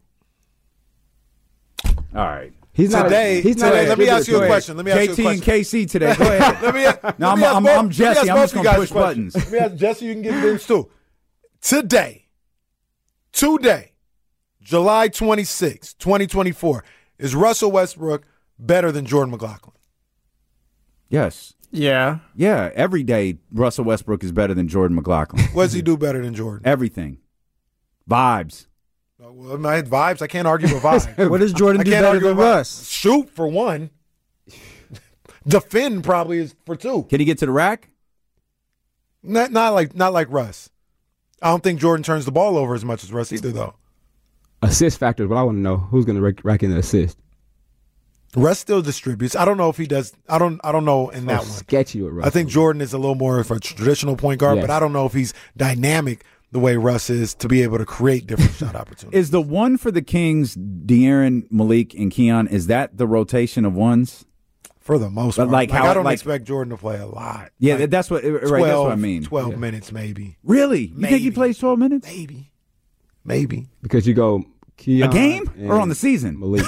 All right. He's not. Today, A, he's not. today, a let me ask you a distributor. question. Let me ask K you a T question. and K C today. Go ahead. Let me, let No, me I'm- ask I'm- both- I'm let me Jesse. ask I'm both just you gonna guys push a question. buttons. Let me ask Jesse. You can get this too. Today, today, July twenty-sixth, twenty twenty-four, is Russell Westbrook better than Jordan McLaughlin? Yes. Yeah. Yeah. Every day, Russell Westbrook is better than Jordan McLaughlin. What does he do better than Jordan? Everything. Vibes. Well, my vibes. I can't argue with vibes. What does Jordan I do can't better argue than with vibes. Russ? Shoot for one. Defend probably is for two. Can he get to the rack? Not not like not like Russ. I don't think Jordan turns the ball over as much as Russ either, though. Assist factor is what I want to know. Who's going to rack, rack in the assist? Russ still distributes. I don't know if he does. I don't. I don't know in that Oh, one. sketchy with Russ. I think Jordan is a little more of a traditional point guard, Yes. but I don't know if he's dynamic the way Russ is to be able to create different shot opportunities. Is the one for the Kings, De'Aaron, Malik, and Keon, is that the rotation of ones? For the most But part, like like, how- I don't like- expect Jordan to play a lot. Yeah, Like that's what right, twelve, that's what I mean. Twelve Yeah. minutes, maybe, Really? You think he Maybe. plays twelve minutes? maybe, maybe. because you go Keon A game or and on the season? Malik.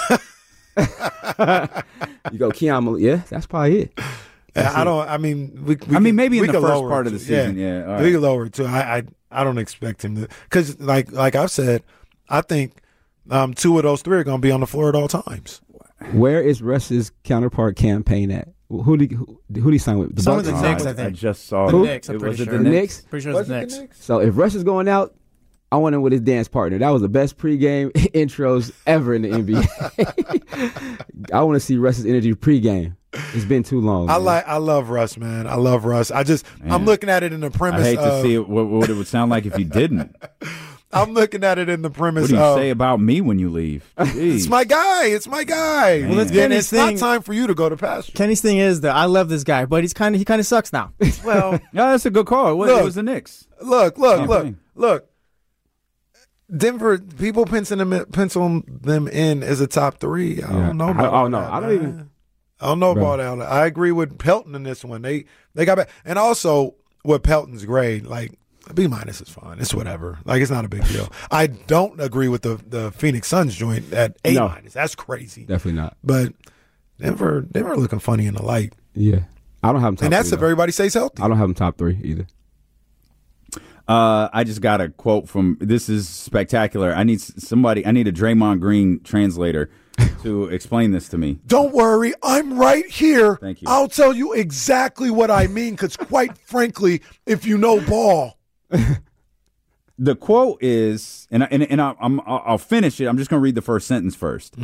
You go Keon Malik. Yeah, that's probably it. I don't. I mean, we. we I mean, could- maybe in we the could first lower part it of the too. season, yeah, all right. we could lower it too. I, I, I don't expect him to, because like, like I've said, I think um, two of those three are going to be on the floor at all times. Where is Russ's counterpart campaign at? Who did he, who, who did he sign with? The Some of Bucks? the Knicks, I, I think. just saw The it. Knicks, I'm It- pretty was it sure. the The Knicks? Knicks. Pretty sure it's the Knicks. So if Russ is going out, I want him with his dance partner. That was the best pregame intros ever in the N B A. I want to see Russ's energy pregame. It's been too long. I man. like. I love Russ, man. I love Russ. I just. Man. I'm looking at it in the I premise. hate to of, see it, what, what it would sound like if you didn't. I'm looking at it in the premise. What do you of, say about me when you leave? It's Jeez. my guy. It's my guy. Well, that's Then Kenny's it's not thing. time for you to go to pasture. Kenny's thing is that I love this guy, but he's kind of he kind of sucks now. Well, Yeah, that's a good call. It was, Look. it was the Knicks. look, look, Same look, thing. look. Denver people pencil them in, pencil them in as a top three. I Yeah. don't know. I- About oh, no, that, I don't man. even- I don't know Bro. about that. I agree with Pelton in this one. They they got back, and also with Pelton's grade, like B minus is fine. It's whatever. Like it's not a big deal. I don't agree with the the Phoenix Suns joint at A No. minus. That's crazy. Definitely not. But Denver Denver looking funny in the light, Yeah, I don't have him top and that's three, if though. everybody stays healthy. I don't have him top three either. Uh, I just got a quote from. This is spectacular. I need s- somebody. I need a Draymond Green translator to explain this to me. Don't worry, I'm right here. Thank you. I'll tell you exactly what I mean, because quite frankly, if you know ball, The quote is, and I, and, and I, I'm, I'll I'll finish it. I'm just going to read the first sentence first.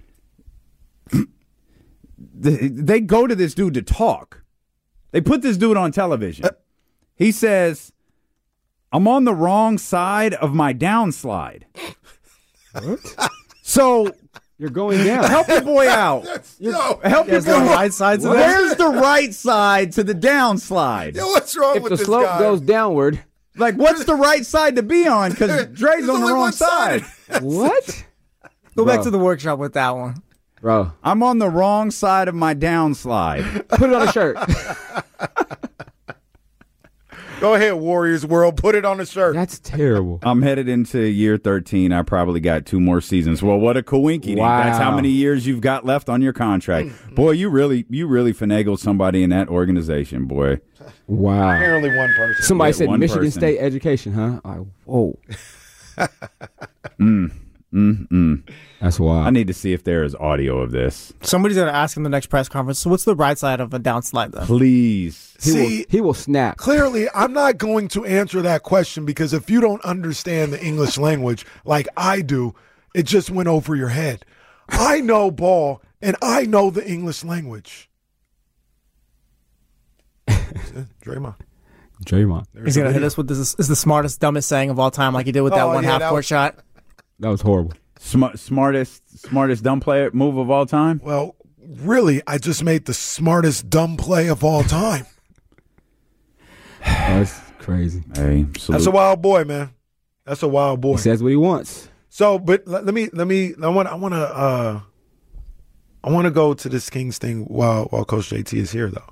they, they go to this dude to talk. They put this dude on television. He says, "I'm on the wrong side of my downslide." What? So You're going down. help your boy out. yo, Help your Is there boy. right sides of that? Where's the right side to the downslide? yo, what's wrong If with the this slope guy? goes downward, Like, what's the right side to be on? Because Dre's There's on the only wrong one side. what, Go Bro. back to the workshop with that one. bro? I'm on the wrong side of my downslide. Put it on a shirt. Go ahead, Warriors World, put it on the shirt. That's terrible. I'm headed into year thirteen. I probably got two more seasons. Well, what a coinky. Wow. That's how many years you've got left on your contract. Boy, you really you really finagled somebody in that organization, boy. Wow. Apparently, one person. Somebody Yeah, said one Michigan person. State education, huh? Like, whoa. Mm, mm. That's wild. I need to see if there is audio of this. Somebody's gonna ask him the next press conference. So what's the right side of a downslide then? Please. he See, will, he will snap. clearly, I'm not going to answer that question because if you don't understand the English language like I do, it just went over your head. I know ball, and I know the English language. Draymond. Draymond. He's going to hit us with this is the smartest, dumbest saying of all time, like he did with that Oh, one yeah, half that court was- shot. That was horrible. Smart, smartest, smartest dumb player move of all time. Well, really, I just made the smartest dumb play of all time. That's crazy. Hey, That's salute. a wild boy, man. That's a wild boy. He says what he wants. So, but let, let me let me. I want I want to uh, I want to go to this Kings thing while while Coach J T is here, though.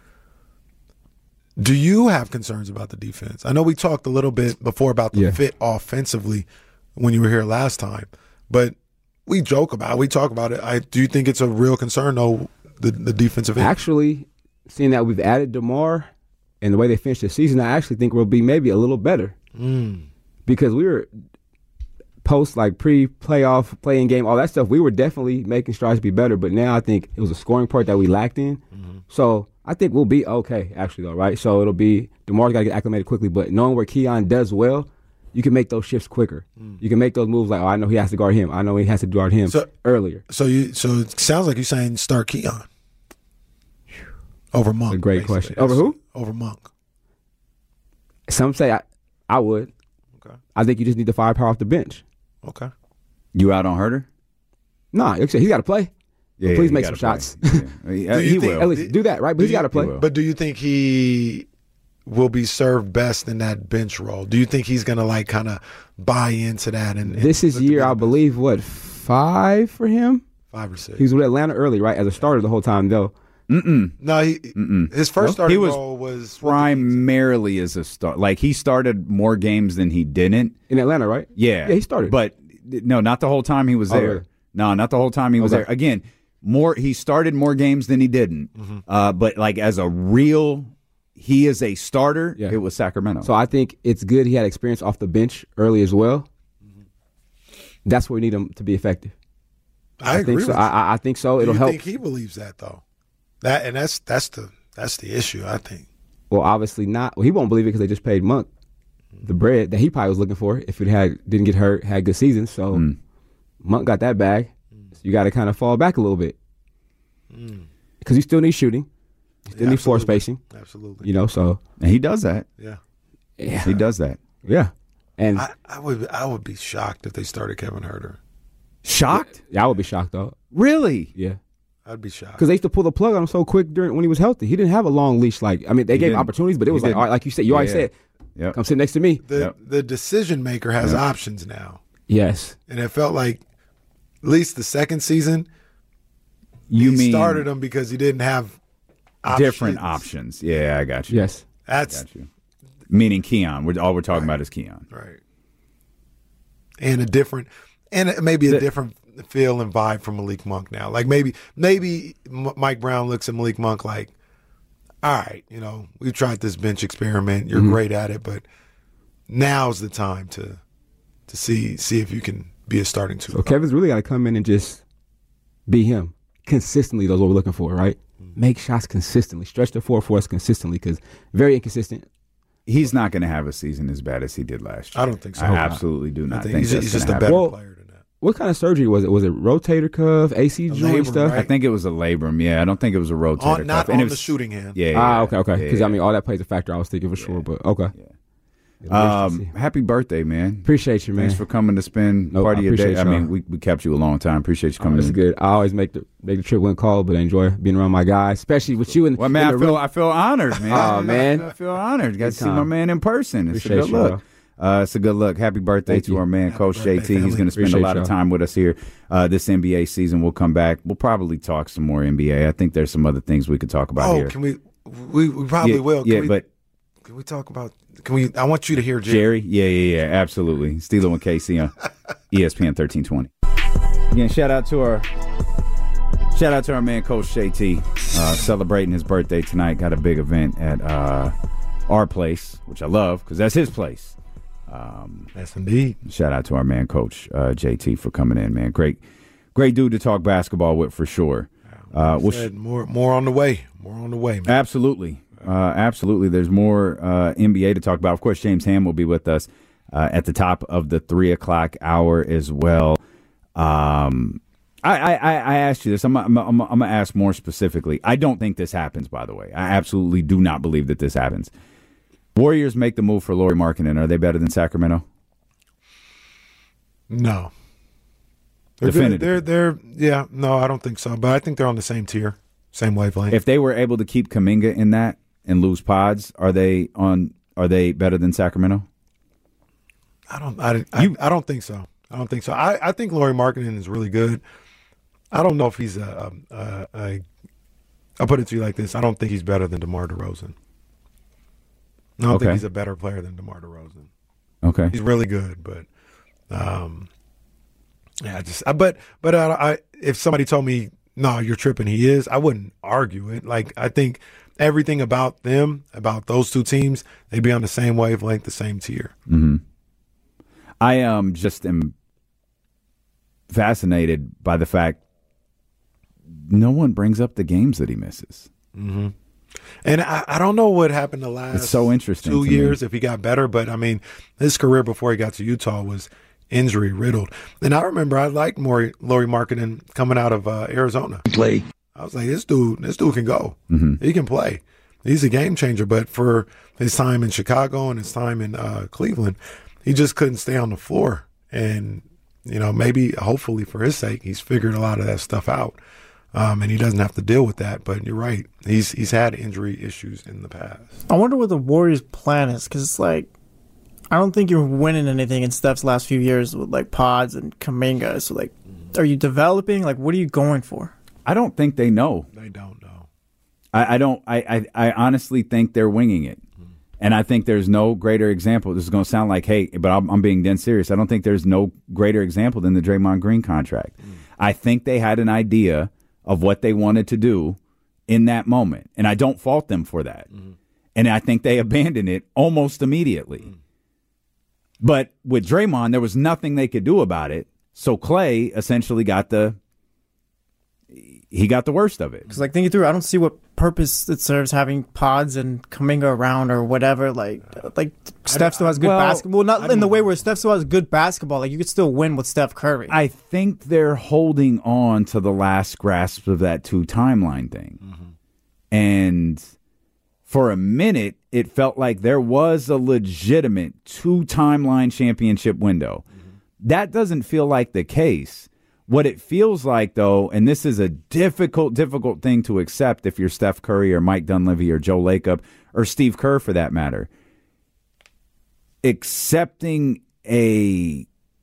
Do you have concerns about the defense? I know we talked a little bit before about the Yeah. fit offensively when you were here last time, but we joke about it. We talk about it. I do you think it's a real concern, though, the the defensive end? Actually, seeing that we've added DeMar and the way they finished the season, I actually think we'll be maybe a little better. Mm. Because we were post, like pre-playoff, playing game, all that stuff, we were definitely making strides to be better. But now I think it was a scoring part that we lacked in. Mm-hmm. So I think we'll be okay, actually, though, right? So it'll be DeMar's got to get acclimated quickly. But knowing where Keon does well, you can make those shifts quicker. Mm. You can make those moves like, oh, I know he has to guard him. I know he has to guard him So- earlier. So you so it sounds like you're saying start Keon over Monk. A great basically. question. Over who? Over Monk. Some say I, I would. Okay. I think you just need the firepower off the bench. Okay. You out on Herter? Nah, like I said, he's got to play. Yeah, Please he make some gotta play. shots. Yeah. He, Do you he think- will. At least do that, right? But Do he's you- got to play. he will. But do you think he will be served best in that bench role? Do you think he's going to like kind of buy into that? And, and This is put year, together I believe, what, five for him? five or six. He was with Atlanta early, right? As a starter the whole time, though. Mm-mm. no, he, Mm-mm. his first No? starting He was role was Primarily as a start. Like, he started more games than he didn't. In Atlanta, right? Yeah. Yeah, he started. But no, not the whole time he was Oh, there. really? No, not the whole time he was Okay. there. Again, more he started more games than he didn't. Mm-hmm. Uh, but like as a real, he is a starter. Yeah. It was Sacramento. So I think it's good he had experience off the bench early as well. That's where we need him to be effective. I, agree think so. with you. I, I- I think so. Do It'll you help. think he believes that though? That and that's that's the that's the issue. I think. Well, obviously not. Well, he won't believe it because they just paid Monk the bread that he probably was looking for if it had didn't get hurt, had good season. So Mm. Monk got that bag. So you got to kind of fall back a little bit Mm. because you still need shooting, you still Yeah, need floor absolutely. spacing. Absolutely. You know, so and he does that. Yeah. yeah, He does that. yeah. And I, I would I would be shocked if they started Kevin Herter. Shocked? yeah, I would be shocked though. Really? Yeah. I'd be shocked. Because they used to pull the plug on him so quick during when he was healthy. He didn't have a long leash. Like I mean, they He gave didn't. opportunities, but it He was like, didn't. all right, like you said, you already Yeah. said, Yep. come sit next to me. The Yep. the decision maker has Yep. options now, Yes, and it felt like at least the second season You he mean started him because he didn't have options. different options? Yeah, I got you. yes. That's Got you. Meaning Keon. We're, all we're talking about is Keon. right. And a different, and it- maybe a The- different feel and vibe from Malik Monk now. Like maybe maybe M- Mike Brown looks at Malik Monk like, all right, you know, we've tried this bench experiment. You're Mhm. great at it, but now's the time to to see see if you can be a starting two. So Kevin's really got to come in and just be him consistently. That's what we're looking for, right? Make shots consistently, stretch the floor for us consistently because very inconsistent. He's not going to have a season as bad as he did last year. I don't think so. I absolutely do not I think think he's, that's he's just gonna a better happen. Well, player than that. What kind of surgery was it? Was it rotator cuff, A C A joint labrum, stuff? right? I think it was a labrum. Yeah, I don't think it was a rotator On, cuff. not And it on the was- shooting hand. Yeah. yeah Ah, okay, okay. yeah, Because yeah. I mean, all that plays a factor. I was thinking for sure, but okay. Um, happy birthday, man. Appreciate you, man. Thanks for coming to spend Nope, part I of your day. appreciate I mean, y'all. we, we kept you a long time. Appreciate you Oh, coming this is in. good. I always make the make the trip when called, but I enjoy being around my guys, especially with you. And Well, man, in I the feel room. I feel honored, man. Oh, man. I feel honored. Got Good to see my time. man in person. It's Appreciate a good you, look. Uh, it's a good look. Happy birthday Thank to you. our man, Happy Coach birthday, J T. He's family. going to spend Appreciate a lot of y'all. time with us here uh, this N B A season. We'll come back. We'll probably talk some more N B A. I think there's some other things we could talk about Oh, here. can we? We, we probably yeah, will. Can yeah, we, but can we talk about? Can we? I want you to hear Jerry. Jerry, yeah, yeah, yeah, absolutely. Steeler and K C on E S P N thirteen twenty. Again, shout out to our shout out to our man Coach J T, uh, celebrating his birthday tonight. Got a big event at uh, our place, which I love because that's his place. Um, Yes, indeed. shout out to our man Coach uh, J T for coming in, man. Great, great dude to talk basketball with for sure. Uh, we'll sh- Said more, more on the way. More on the way, man. Absolutely. Uh, absolutely. There's more uh, N B A to talk about. Of course, James Ham will be with us uh, at the top of the three o'clock hour as well. Um, I, I, I asked you this. I'm, I'm, I'm, I'm going to ask more specifically. I don't think this happens, by the way. I absolutely do not believe that this happens. Warriors make the move for Lauri Markkanen. Are they better than Sacramento? No. They're, Definitive. They're, they're, yeah, no, I don't think so. But I think they're on the same tier, same wavelength. If they were able to keep Kuminga in that and lose Pods, are they on? Are they better than Sacramento? I don't. I, I, You- I don't think so. I don't think so. I, I think Lauri Markkanen is really good. I don't know if he's a, a, a. I'll put it to you like this: I don't think he's better than DeMar DeRozan. I don't Okay. think he's a better player than DeMar DeRozan. Okay. He's really good, but, um, yeah, I just. I, but but I, I, if somebody told me no, you're tripping, he is, I wouldn't argue it. Like I think everything about them, about those two teams, they'd be on the same wavelength, the same tier. Mm-hmm. I um just am fascinated by the fact no one brings up the games that he misses. Mm-hmm. And I, I don't know what happened the last It's so interesting two to me. years, if he got better, but I mean, his career before he got to Utah was injury riddled. And I remember I liked Lauri Markkanen coming out of uh, Arizona. Play. I was like, this dude, this dude can go. Mm-hmm. He can play. He's a game changer. But for his time in Chicago and his time in uh, Cleveland, he just couldn't stay on the floor. And, you know, maybe, hopefully for his sake, he's figured a lot of that stuff out. Um, and he doesn't have to deal with that. But you're right. He's he's had injury issues in the past. I wonder what the Warriors' plan is, because it's like, I don't think you're winning anything in Steph's last few years with like Pods and Kuminga. So like, are you developing? Like, what are you going for? I don't think they know. They don't know. I, I don't. I, I I honestly think they're winging it, and I think there's no greater example. This is going to sound like hate, but I'm, I'm being dead serious. I don't think there's no greater example than the Draymond Green contract. Mm. I think they had an idea of what they wanted to do in that moment, and I don't fault them for that. Mm. And I think they abandoned it almost immediately. Mm. But with Draymond, there was nothing they could do about it. So Clay essentially got the he got the worst of it. Because like thinking through, I don't see what purpose it serves having Pods and Kuminga around or whatever. Like like Steph still has good well, basketball. Well, not in the way where Steph still has good basketball. Like you could still win with Steph Curry. I think they're holding on to the last grasp of that two timeline thing. Mm-hmm. And for a minute, it felt like there was a legitimate two timeline championship window. Mm-hmm. That doesn't feel like the case. What it feels like, though, and this is a difficult, difficult thing to accept if you're Steph Curry or Mike Dunleavy or Joe Lacob or Steve Kerr for that matter, accepting a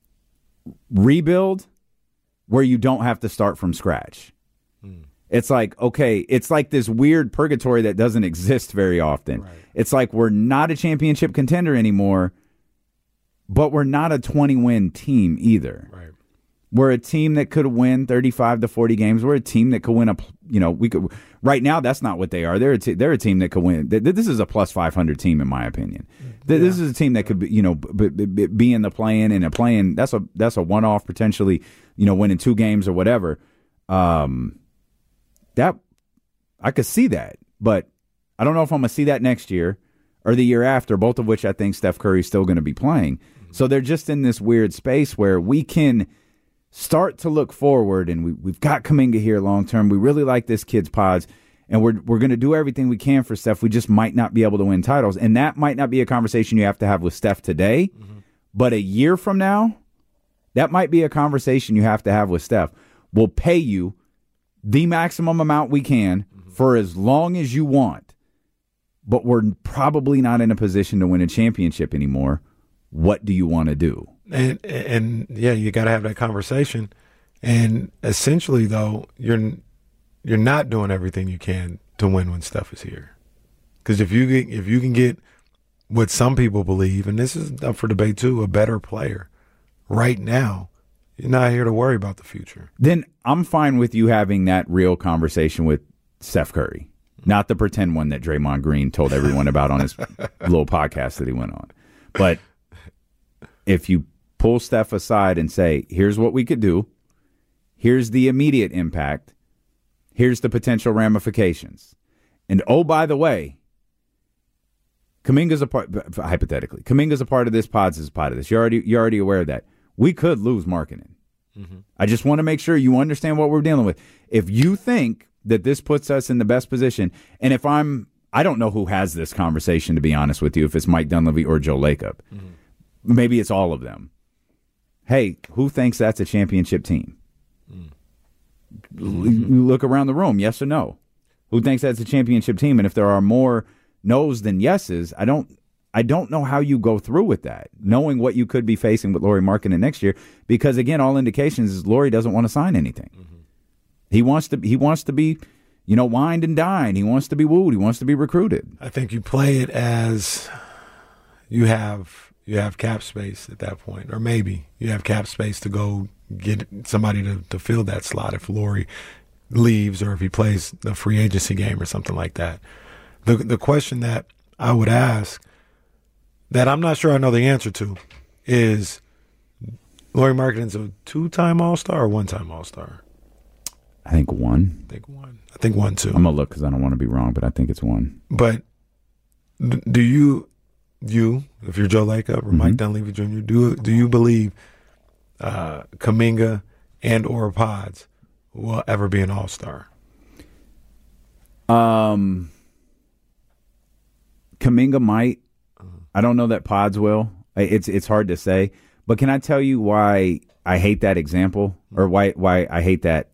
rebuild where you don't have to start from scratch. Mm. It's like, okay, it's like this weird purgatory that doesn't exist very often. Right. It's like we're not a championship contender anymore, but we're not a twenty-win team either. Right. We're a team that could win thirty-five to forty games. We're a team that could win a, you know, we could. Right now, that's not what they are. They're a te- they're a team that could win. This is a plus five hundred team, in my opinion. Yeah. This is a team that could, be, you know, b- b- be in the play-in and a play-in. That's a that's a one-off potentially, you know, winning two games or whatever. Um, that I could see that, but I don't know if I'm gonna see that next year or the year after. Both of which I think Steph Curry's still going to be playing. Mm-hmm. So they're just in this weird space where we can start to look forward, and we, we've got Kuminga here long term. We really like this kid's Pods, and we're we're going to do everything we can for Steph. We just might not be able to win titles, and that might not be a conversation you have to have with Steph today, mm-hmm. but a year from now, that might be a conversation you have to have with Steph. We'll pay you the maximum amount we can mm-hmm. for as long as you want, but we're probably not in a position to win a championship anymore. What do you want to do? And, and yeah, you got to have that conversation. And essentially, though, you're you're not doing everything you can to win when Steph is here. Because if you get, if you can get what some people believe, and this is up for debate too, a better player right now, you're not here to worry about the future. Then I'm fine with you having that real conversation with Steph Curry, not the pretend one that Draymond Green told everyone about on his little podcast that he went on. But if you pull Steph aside and say, here's what we could do, here's the immediate impact, here's the potential ramifications. And oh, by the way, Kuminga's a part, hypothetically, Kuminga's a part of this, Pods is a part of this. You're already, you're already aware of that. We could lose Markkanen. Mm-hmm. I just want to make sure you understand what we're dealing with. If you think that this puts us in the best position, and if I'm I don't know who has this conversation, to be honest with you, if it's Mike Dunleavy or Joe Lacob. Mm-hmm. Maybe it's all of them. Hey, who thinks that's a championship team? Mm-hmm. You look around the room, yes or no? Who thinks that's a championship team? And if there are more no's than yeses, I don't I don't know how you go through with that, knowing what you could be facing with Lauri Markkanen next year, because, again, all indications is Lauri doesn't want to sign anything. Mm-hmm. He wants to he wants to be, you know, wined and dined. He wants to be wooed. He wants to be recruited. I think you play it as you have you have cap space at that point, or maybe you have cap space to go get somebody to, to fill that slot if Lauri leaves or if he plays the free agency game or something like that. The the question that I would ask that I'm not sure I know the answer to is Lauri Markkanen's a two-time All-Star or one-time All-Star? I think one. I think one. I think one, too. I'm going to look because I don't want to be wrong, but I think it's one. But do you, you if you're Joe Lacob or mm-hmm. Mike Dunleavy Junior, do, do you believe uh, Kuminga and or Pods will ever be an All-Star? Um, Kuminga might. I don't know that Pods will. It's it's hard to say. But can I tell you why I hate that example, or why why I hate that?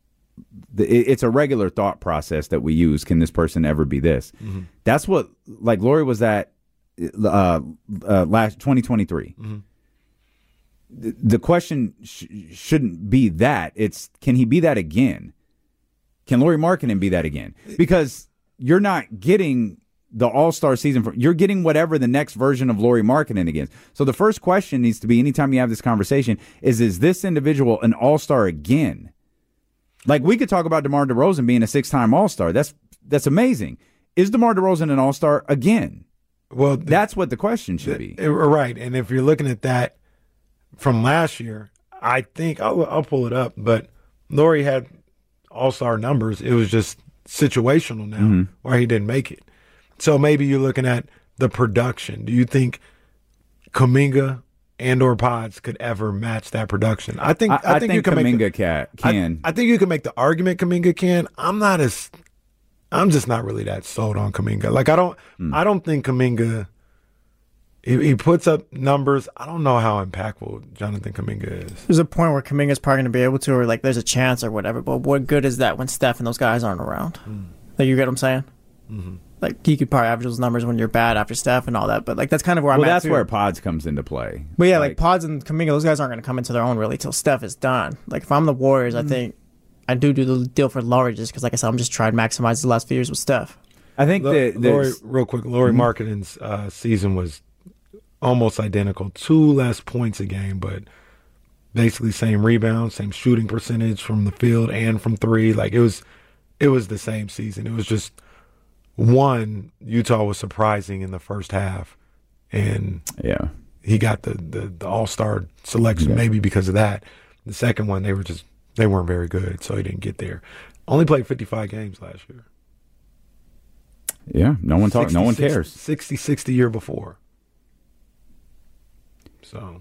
It's a regular thought process that we use. Can this person ever be this? Mm-hmm. That's what, like, Lauri was at uh, uh, last twenty twenty-three. Mm-hmm. The, the question sh- shouldn't be that. It's, can he be that again? Can Lauri Markkanen be that again? Because you're not getting the All-Star season. For, you're getting whatever the next version of Lauri Markkanen again. So the first question needs to be, anytime you have this conversation, is, is this individual an All-Star again? Like, we could talk about DeMar DeRozan being a six-time All-Star. That's that's amazing. Is DeMar DeRozan an All-Star again? Well, that's what the question should be. Right, and if you're looking at that from last year, I think I'll, I'll pull it up. But Lauri had All-Star numbers. It was just situational now, mm-hmm. where he didn't make it. So maybe you're looking at the production. Do you think Kuminga and or Pods could ever match that production? I think I, I, I think, think you can Kuminga make the, can. I, I think you can make the argument Kuminga can. I'm not as I'm just not really that sold on Kuminga. Like I don't mm. I don't think Kuminga he, he puts up numbers. I don't know how impactful Jonathan Kuminga is. There's a point where Kuminga's probably going to be able to, or like there's a chance or whatever. But what good is that when Steph and those guys aren't around? Mm. Like, you get what I'm saying? Mm-hmm. Like, you could probably average those numbers when you're bad after Steph and all that, but like that's kind of where well, I'm at. Well, that's too. where Pods comes into play. But yeah, like, like Pods and Kuminga, those guys aren't going to come into their own really till Steph is done. Like, if I'm the Warriors, mm-hmm. I think I do do the deal for Lauri just because, like I said, I'm just trying to maximize the last few years with Steph. I think L- that Lauri, real quick, Lauri mm-hmm. Markkanen's uh, season was almost identical, two less points a game, but basically same rebounds, same shooting percentage from the field and from three. Like it was, it was the same season. It was just. One, Utah was surprising in the first half, and yeah, he got the, the, the All-Star selection yeah. maybe because of that. The second one, they were just they weren't very good, so he didn't get there. Only played fifty-five games last year. Yeah, no one talks. No one cares. sixty-six the year before. So,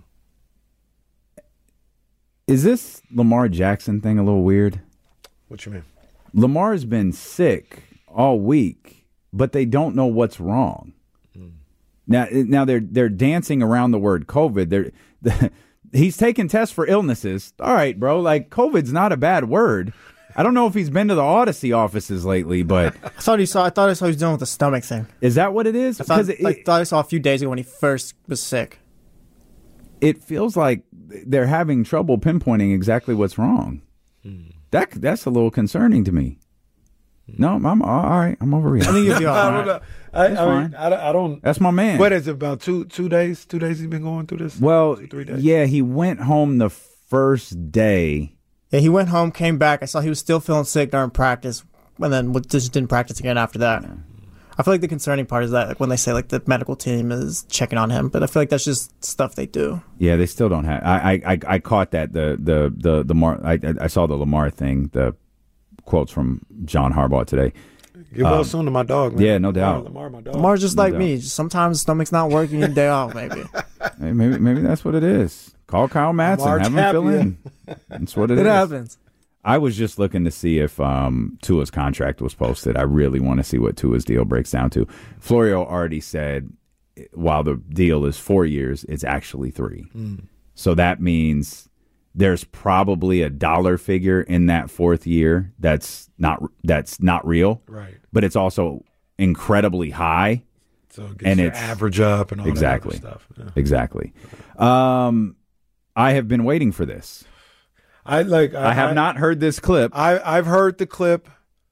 is this Lamar Jackson thing a little weird? What you mean? Lamar's been sick all week, but they don't know what's wrong. Mm. Now, now they're they're dancing around the word COVID. They're the, he's taking tests for illnesses. All right, bro. Like, COVID's not a bad word. I don't know if he's been to the Odyssey offices lately, but I thought he saw. I thought I saw he was dealing with the stomach thing. Is that what it is? I thought, it, like, thought I saw a few days ago when he first was sick. It feels like they're having trouble pinpointing exactly what's wrong. Mm. That that's a little concerning to me. No, I'm all right. I'm over here. I think you'll be all right. I don't know. I, I, mean, I, I don't. That's my man. What is it, about two two days? Two days he's been going through this? Well, two, three days? Yeah, he went home the first day. Yeah, he went home, came back. I saw he was still feeling sick during practice, and then just didn't practice again after that. Yeah. I feel like the concerning part is that, like, when they say like the medical team is checking on him, but I feel like that's just stuff they do. Yeah, they still don't have. I I I caught that the the the the Lamar. I I saw the Lamar thing. The quotes from John Harbaugh today. Get well um, soon to my dog, man. Yeah, no doubt. Lamar, my dog. Lamar's just no like doubt. me. Sometimes stomach's not working and day off, maybe. Hey, maybe maybe that's what it is. Call Kyle Madsen. Lamar have him fill in. That's what it, it is. happens. I was just looking to see if um, Tua's contract was posted. I really want to see what Tua's deal breaks down to. Florio already said while the deal is four years, it's actually three. Mm. So that means there's probably a dollar figure in that fourth year that's not that's not real. Right. But it's also incredibly high. So it gets and your it's average up and all exactly, that other stuff. Yeah. Exactly. Um, I have been waiting for this. I like. I, I have I, not heard this clip. I, I've heard the clip.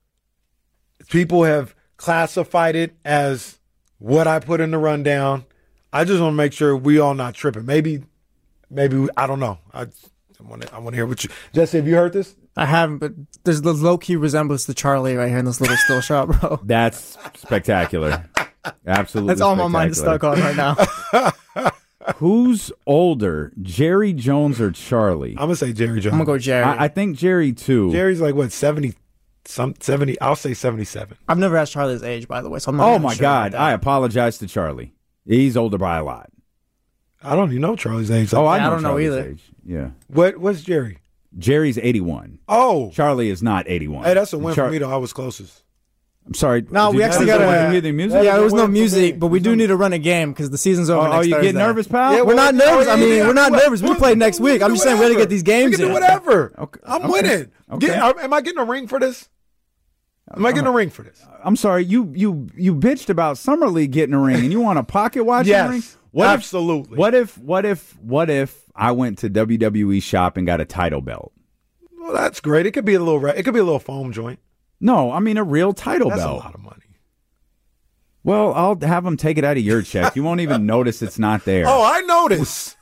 People have classified it as what I put in the rundown. I just want to make sure we all not tripping. Maybe, maybe we, I don't know. I, I want to. I want to hear what you, Jesse. Have you heard this? I haven't, but there's the low key resemblance to Charlie right here in this little still shot, bro. That's spectacular. Absolutely. That's all my mind is stuck on right now. Who's older, Jerry Jones or Charlie? I'm gonna say Jerry Jones. I'm gonna go Jerry. I, I think Jerry too. Jerry's like what seventy, some seventy. I'll say seventy-seven. I've never asked Charlie's age, by the way. So I'm not. Oh even my sure God! I apologize to Charlie. He's older by a lot. I don't even know Charlie's age. Oh, I, yeah, know I don't Charlie's know either. Age. Yeah. What? What's Jerry? Jerry's eighty-one. Oh, Charlie is not eighty-one. Hey, that's a win Char- for me though. I was closest. I'm sorry. No, Did we you- actually did got you to hear the music. Yeah, there was no Win for music, me. but we do need to run a game because the season's over. Oh, next oh, you Thursday. get nervous, pal? Yeah, We're well, not nervous. oh, I yeah, mean, yeah, we're not we- nervous. We we- play next we week. can I'm do just saying we got to whatever. get these games We can do in. whatever. Okay. I'm Okay. winning. Okay. Get, am I getting a ring for this? Am I getting a ring for this? I'm sorry. You you you bitched about Summer League getting a ring, and you want a pocket watching Yes, ring? What absolutely. If, what if what if what if I went to W W E shop and got a title belt? Well, that's great. It could be a little. It could be a little foam joint. No, I mean a real title That's belt. a lot of money. Well, I'll have them take it out of your check. You won't even notice it's not there. Oh, I notice.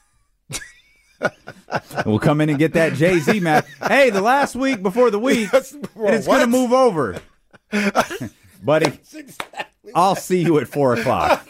We'll come in and get that Jay-Z match. Hey, the last week before the week, Yes, and bro, it's going to what? move over. Buddy, Exactly. I'll see you at four o'clock.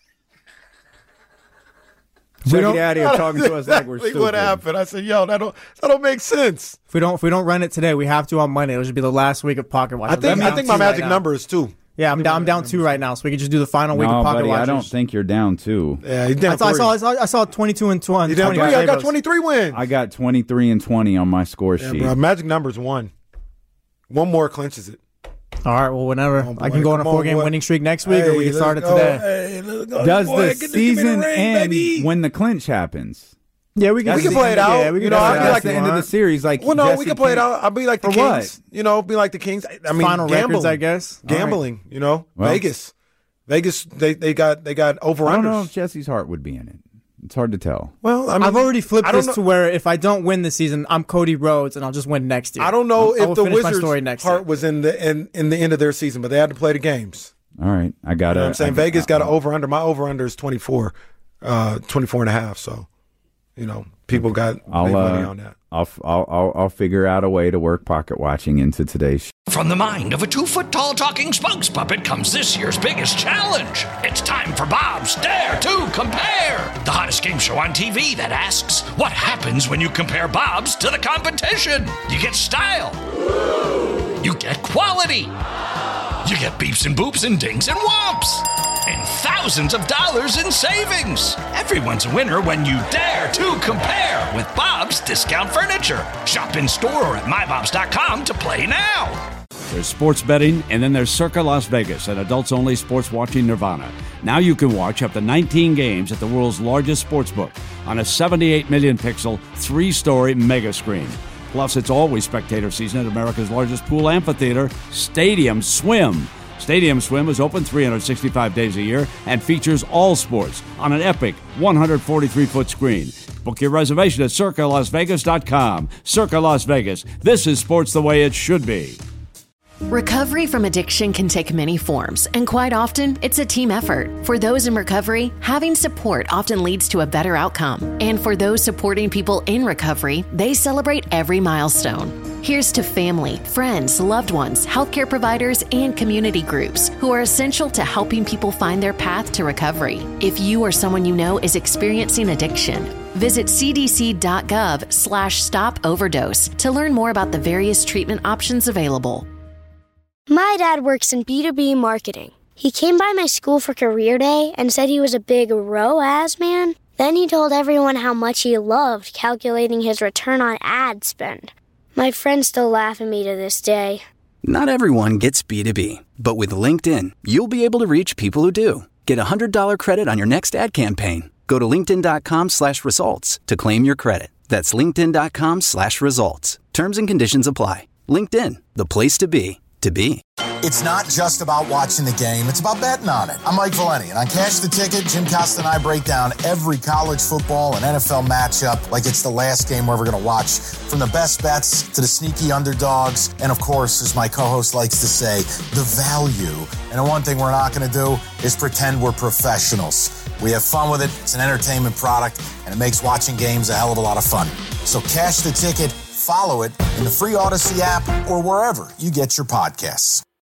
So get out here talking to us like we're Exactly stupid. what happened? I said, "Yo, that don't that don't make sense." If we don't, if we don't run it today, we have to on Monday. It'll just be the last week of pocket watch. I think I think my magic number is two. Yeah, I'm down. I'm down two right now, so we can just do the final week No, of pocket buddy, watches. I don't think you're down two. Yeah, he's down I saw, I three. saw, I saw, I saw twenty-two and twenty. You down three? I got twenty-three wins. I got twenty-three and twenty on my score Yeah, sheet. bro, magic number's one. One more clinches it. All right, well, whenever Come on, I can boy. go on a Come on, four-game boy. winning streak next week, or we Hey, can start it let's go. today. Hey, let's go. Does Boy, the get give me season ring, end baby. when the clinch happens? Yeah, we can. We do can the play end it of- out. Yeah, we You can know, play I'll it be out like That's if the you end of the want. series. Like, Well, no, Jesse we can play it can't- out. I'll be like the For what? Kings. You know, be like the Kings. I mean, Final gambling. records, I guess. All right. Gambling. You know, Well- Vegas. Vegas. They they got they got over I don't know unders. if Jesse's heart would be in it. It's hard to tell. Well, I mean, I've already flipped I don't this know- to where if I don't win this season, I'm Cody Rhodes, and I'll just win next year. I don't know I will if the finish my story Wizards' next heart year. was in the in, in the end of their season, but they had to play the games. All right, I got You know it. what I'm saying? Vegas got an over under. My over under is twenty-four, uh, twenty-four and a half. So, you know, people got I'll, big money uh, on that. I'll, I'll I'll I'll figure out a way to work pocket watching into today's show. From the mind of a two-foot-tall talking spokes puppet comes this year's biggest challenge. It's time for Bob's Dare to Compare, the hottest game show on T V that asks, what happens when you compare Bob's to the competition? You get style. You get quality. You get beeps and boops and dings and whomps. And thousands of dollars in savings. Everyone's a winner when you dare to compare with Bob's Discount Furniture. Shop in store or at my bobs dot com to play now. There's sports betting, and then there's Circa Las Vegas, an adults-only sports watching nirvana. Now you can watch up to nineteen games at the world's largest sports book on a seventy-eight million pixel, three-story mega screen. Plus, it's always spectator season at America's largest pool amphitheater, Stadium Swim. Stadium Swim is open three hundred sixty-five days a year and features all sports on an epic one hundred forty-three foot screen. Book your reservation at circa las vegas dot com. Circa Las Vegas. This is sports the way it should be. Recovery from addiction can take many forms, and quite often, it's a team effort. For those in recovery, having support often leads to a better outcome. And for those supporting people in recovery, they celebrate every milestone. Here's to family, friends, loved ones, healthcare providers, and community groups who are essential to helping people find their path to recovery. If you or someone you know is experiencing addiction, visit c d c dot gov slash stop overdose to learn more about the various treatment options available. My dad works in B two B marketing. He came by my school for career day and said he was a big R O A S man. Then he told everyone how much he loved calculating his return on ad spend. My friends still laugh at me to this day. Not everyone gets B two B, but with LinkedIn, you'll be able to reach people who do. Get a one hundred dollars credit on your next ad campaign. Go to linkedin.com slash results to claim your credit. That's linkedin.com slash results. Terms and conditions apply. LinkedIn, the place to be, to be. It's not just about watching the game, it's about betting on it. I'm Mike Valeni, and on Cash the Ticket, Jim Costa and I break down every college football and N F L matchup like it's the last game we're ever going to watch. From the best bets to the sneaky underdogs, and of course, as my co-host likes to say, the value. And the one thing we're not going to do is pretend we're professionals. We have fun with it, it's an entertainment product, and it makes watching games a hell of a lot of fun. So Cash the Ticket, follow it in the free Odyssey app or wherever you get your podcasts.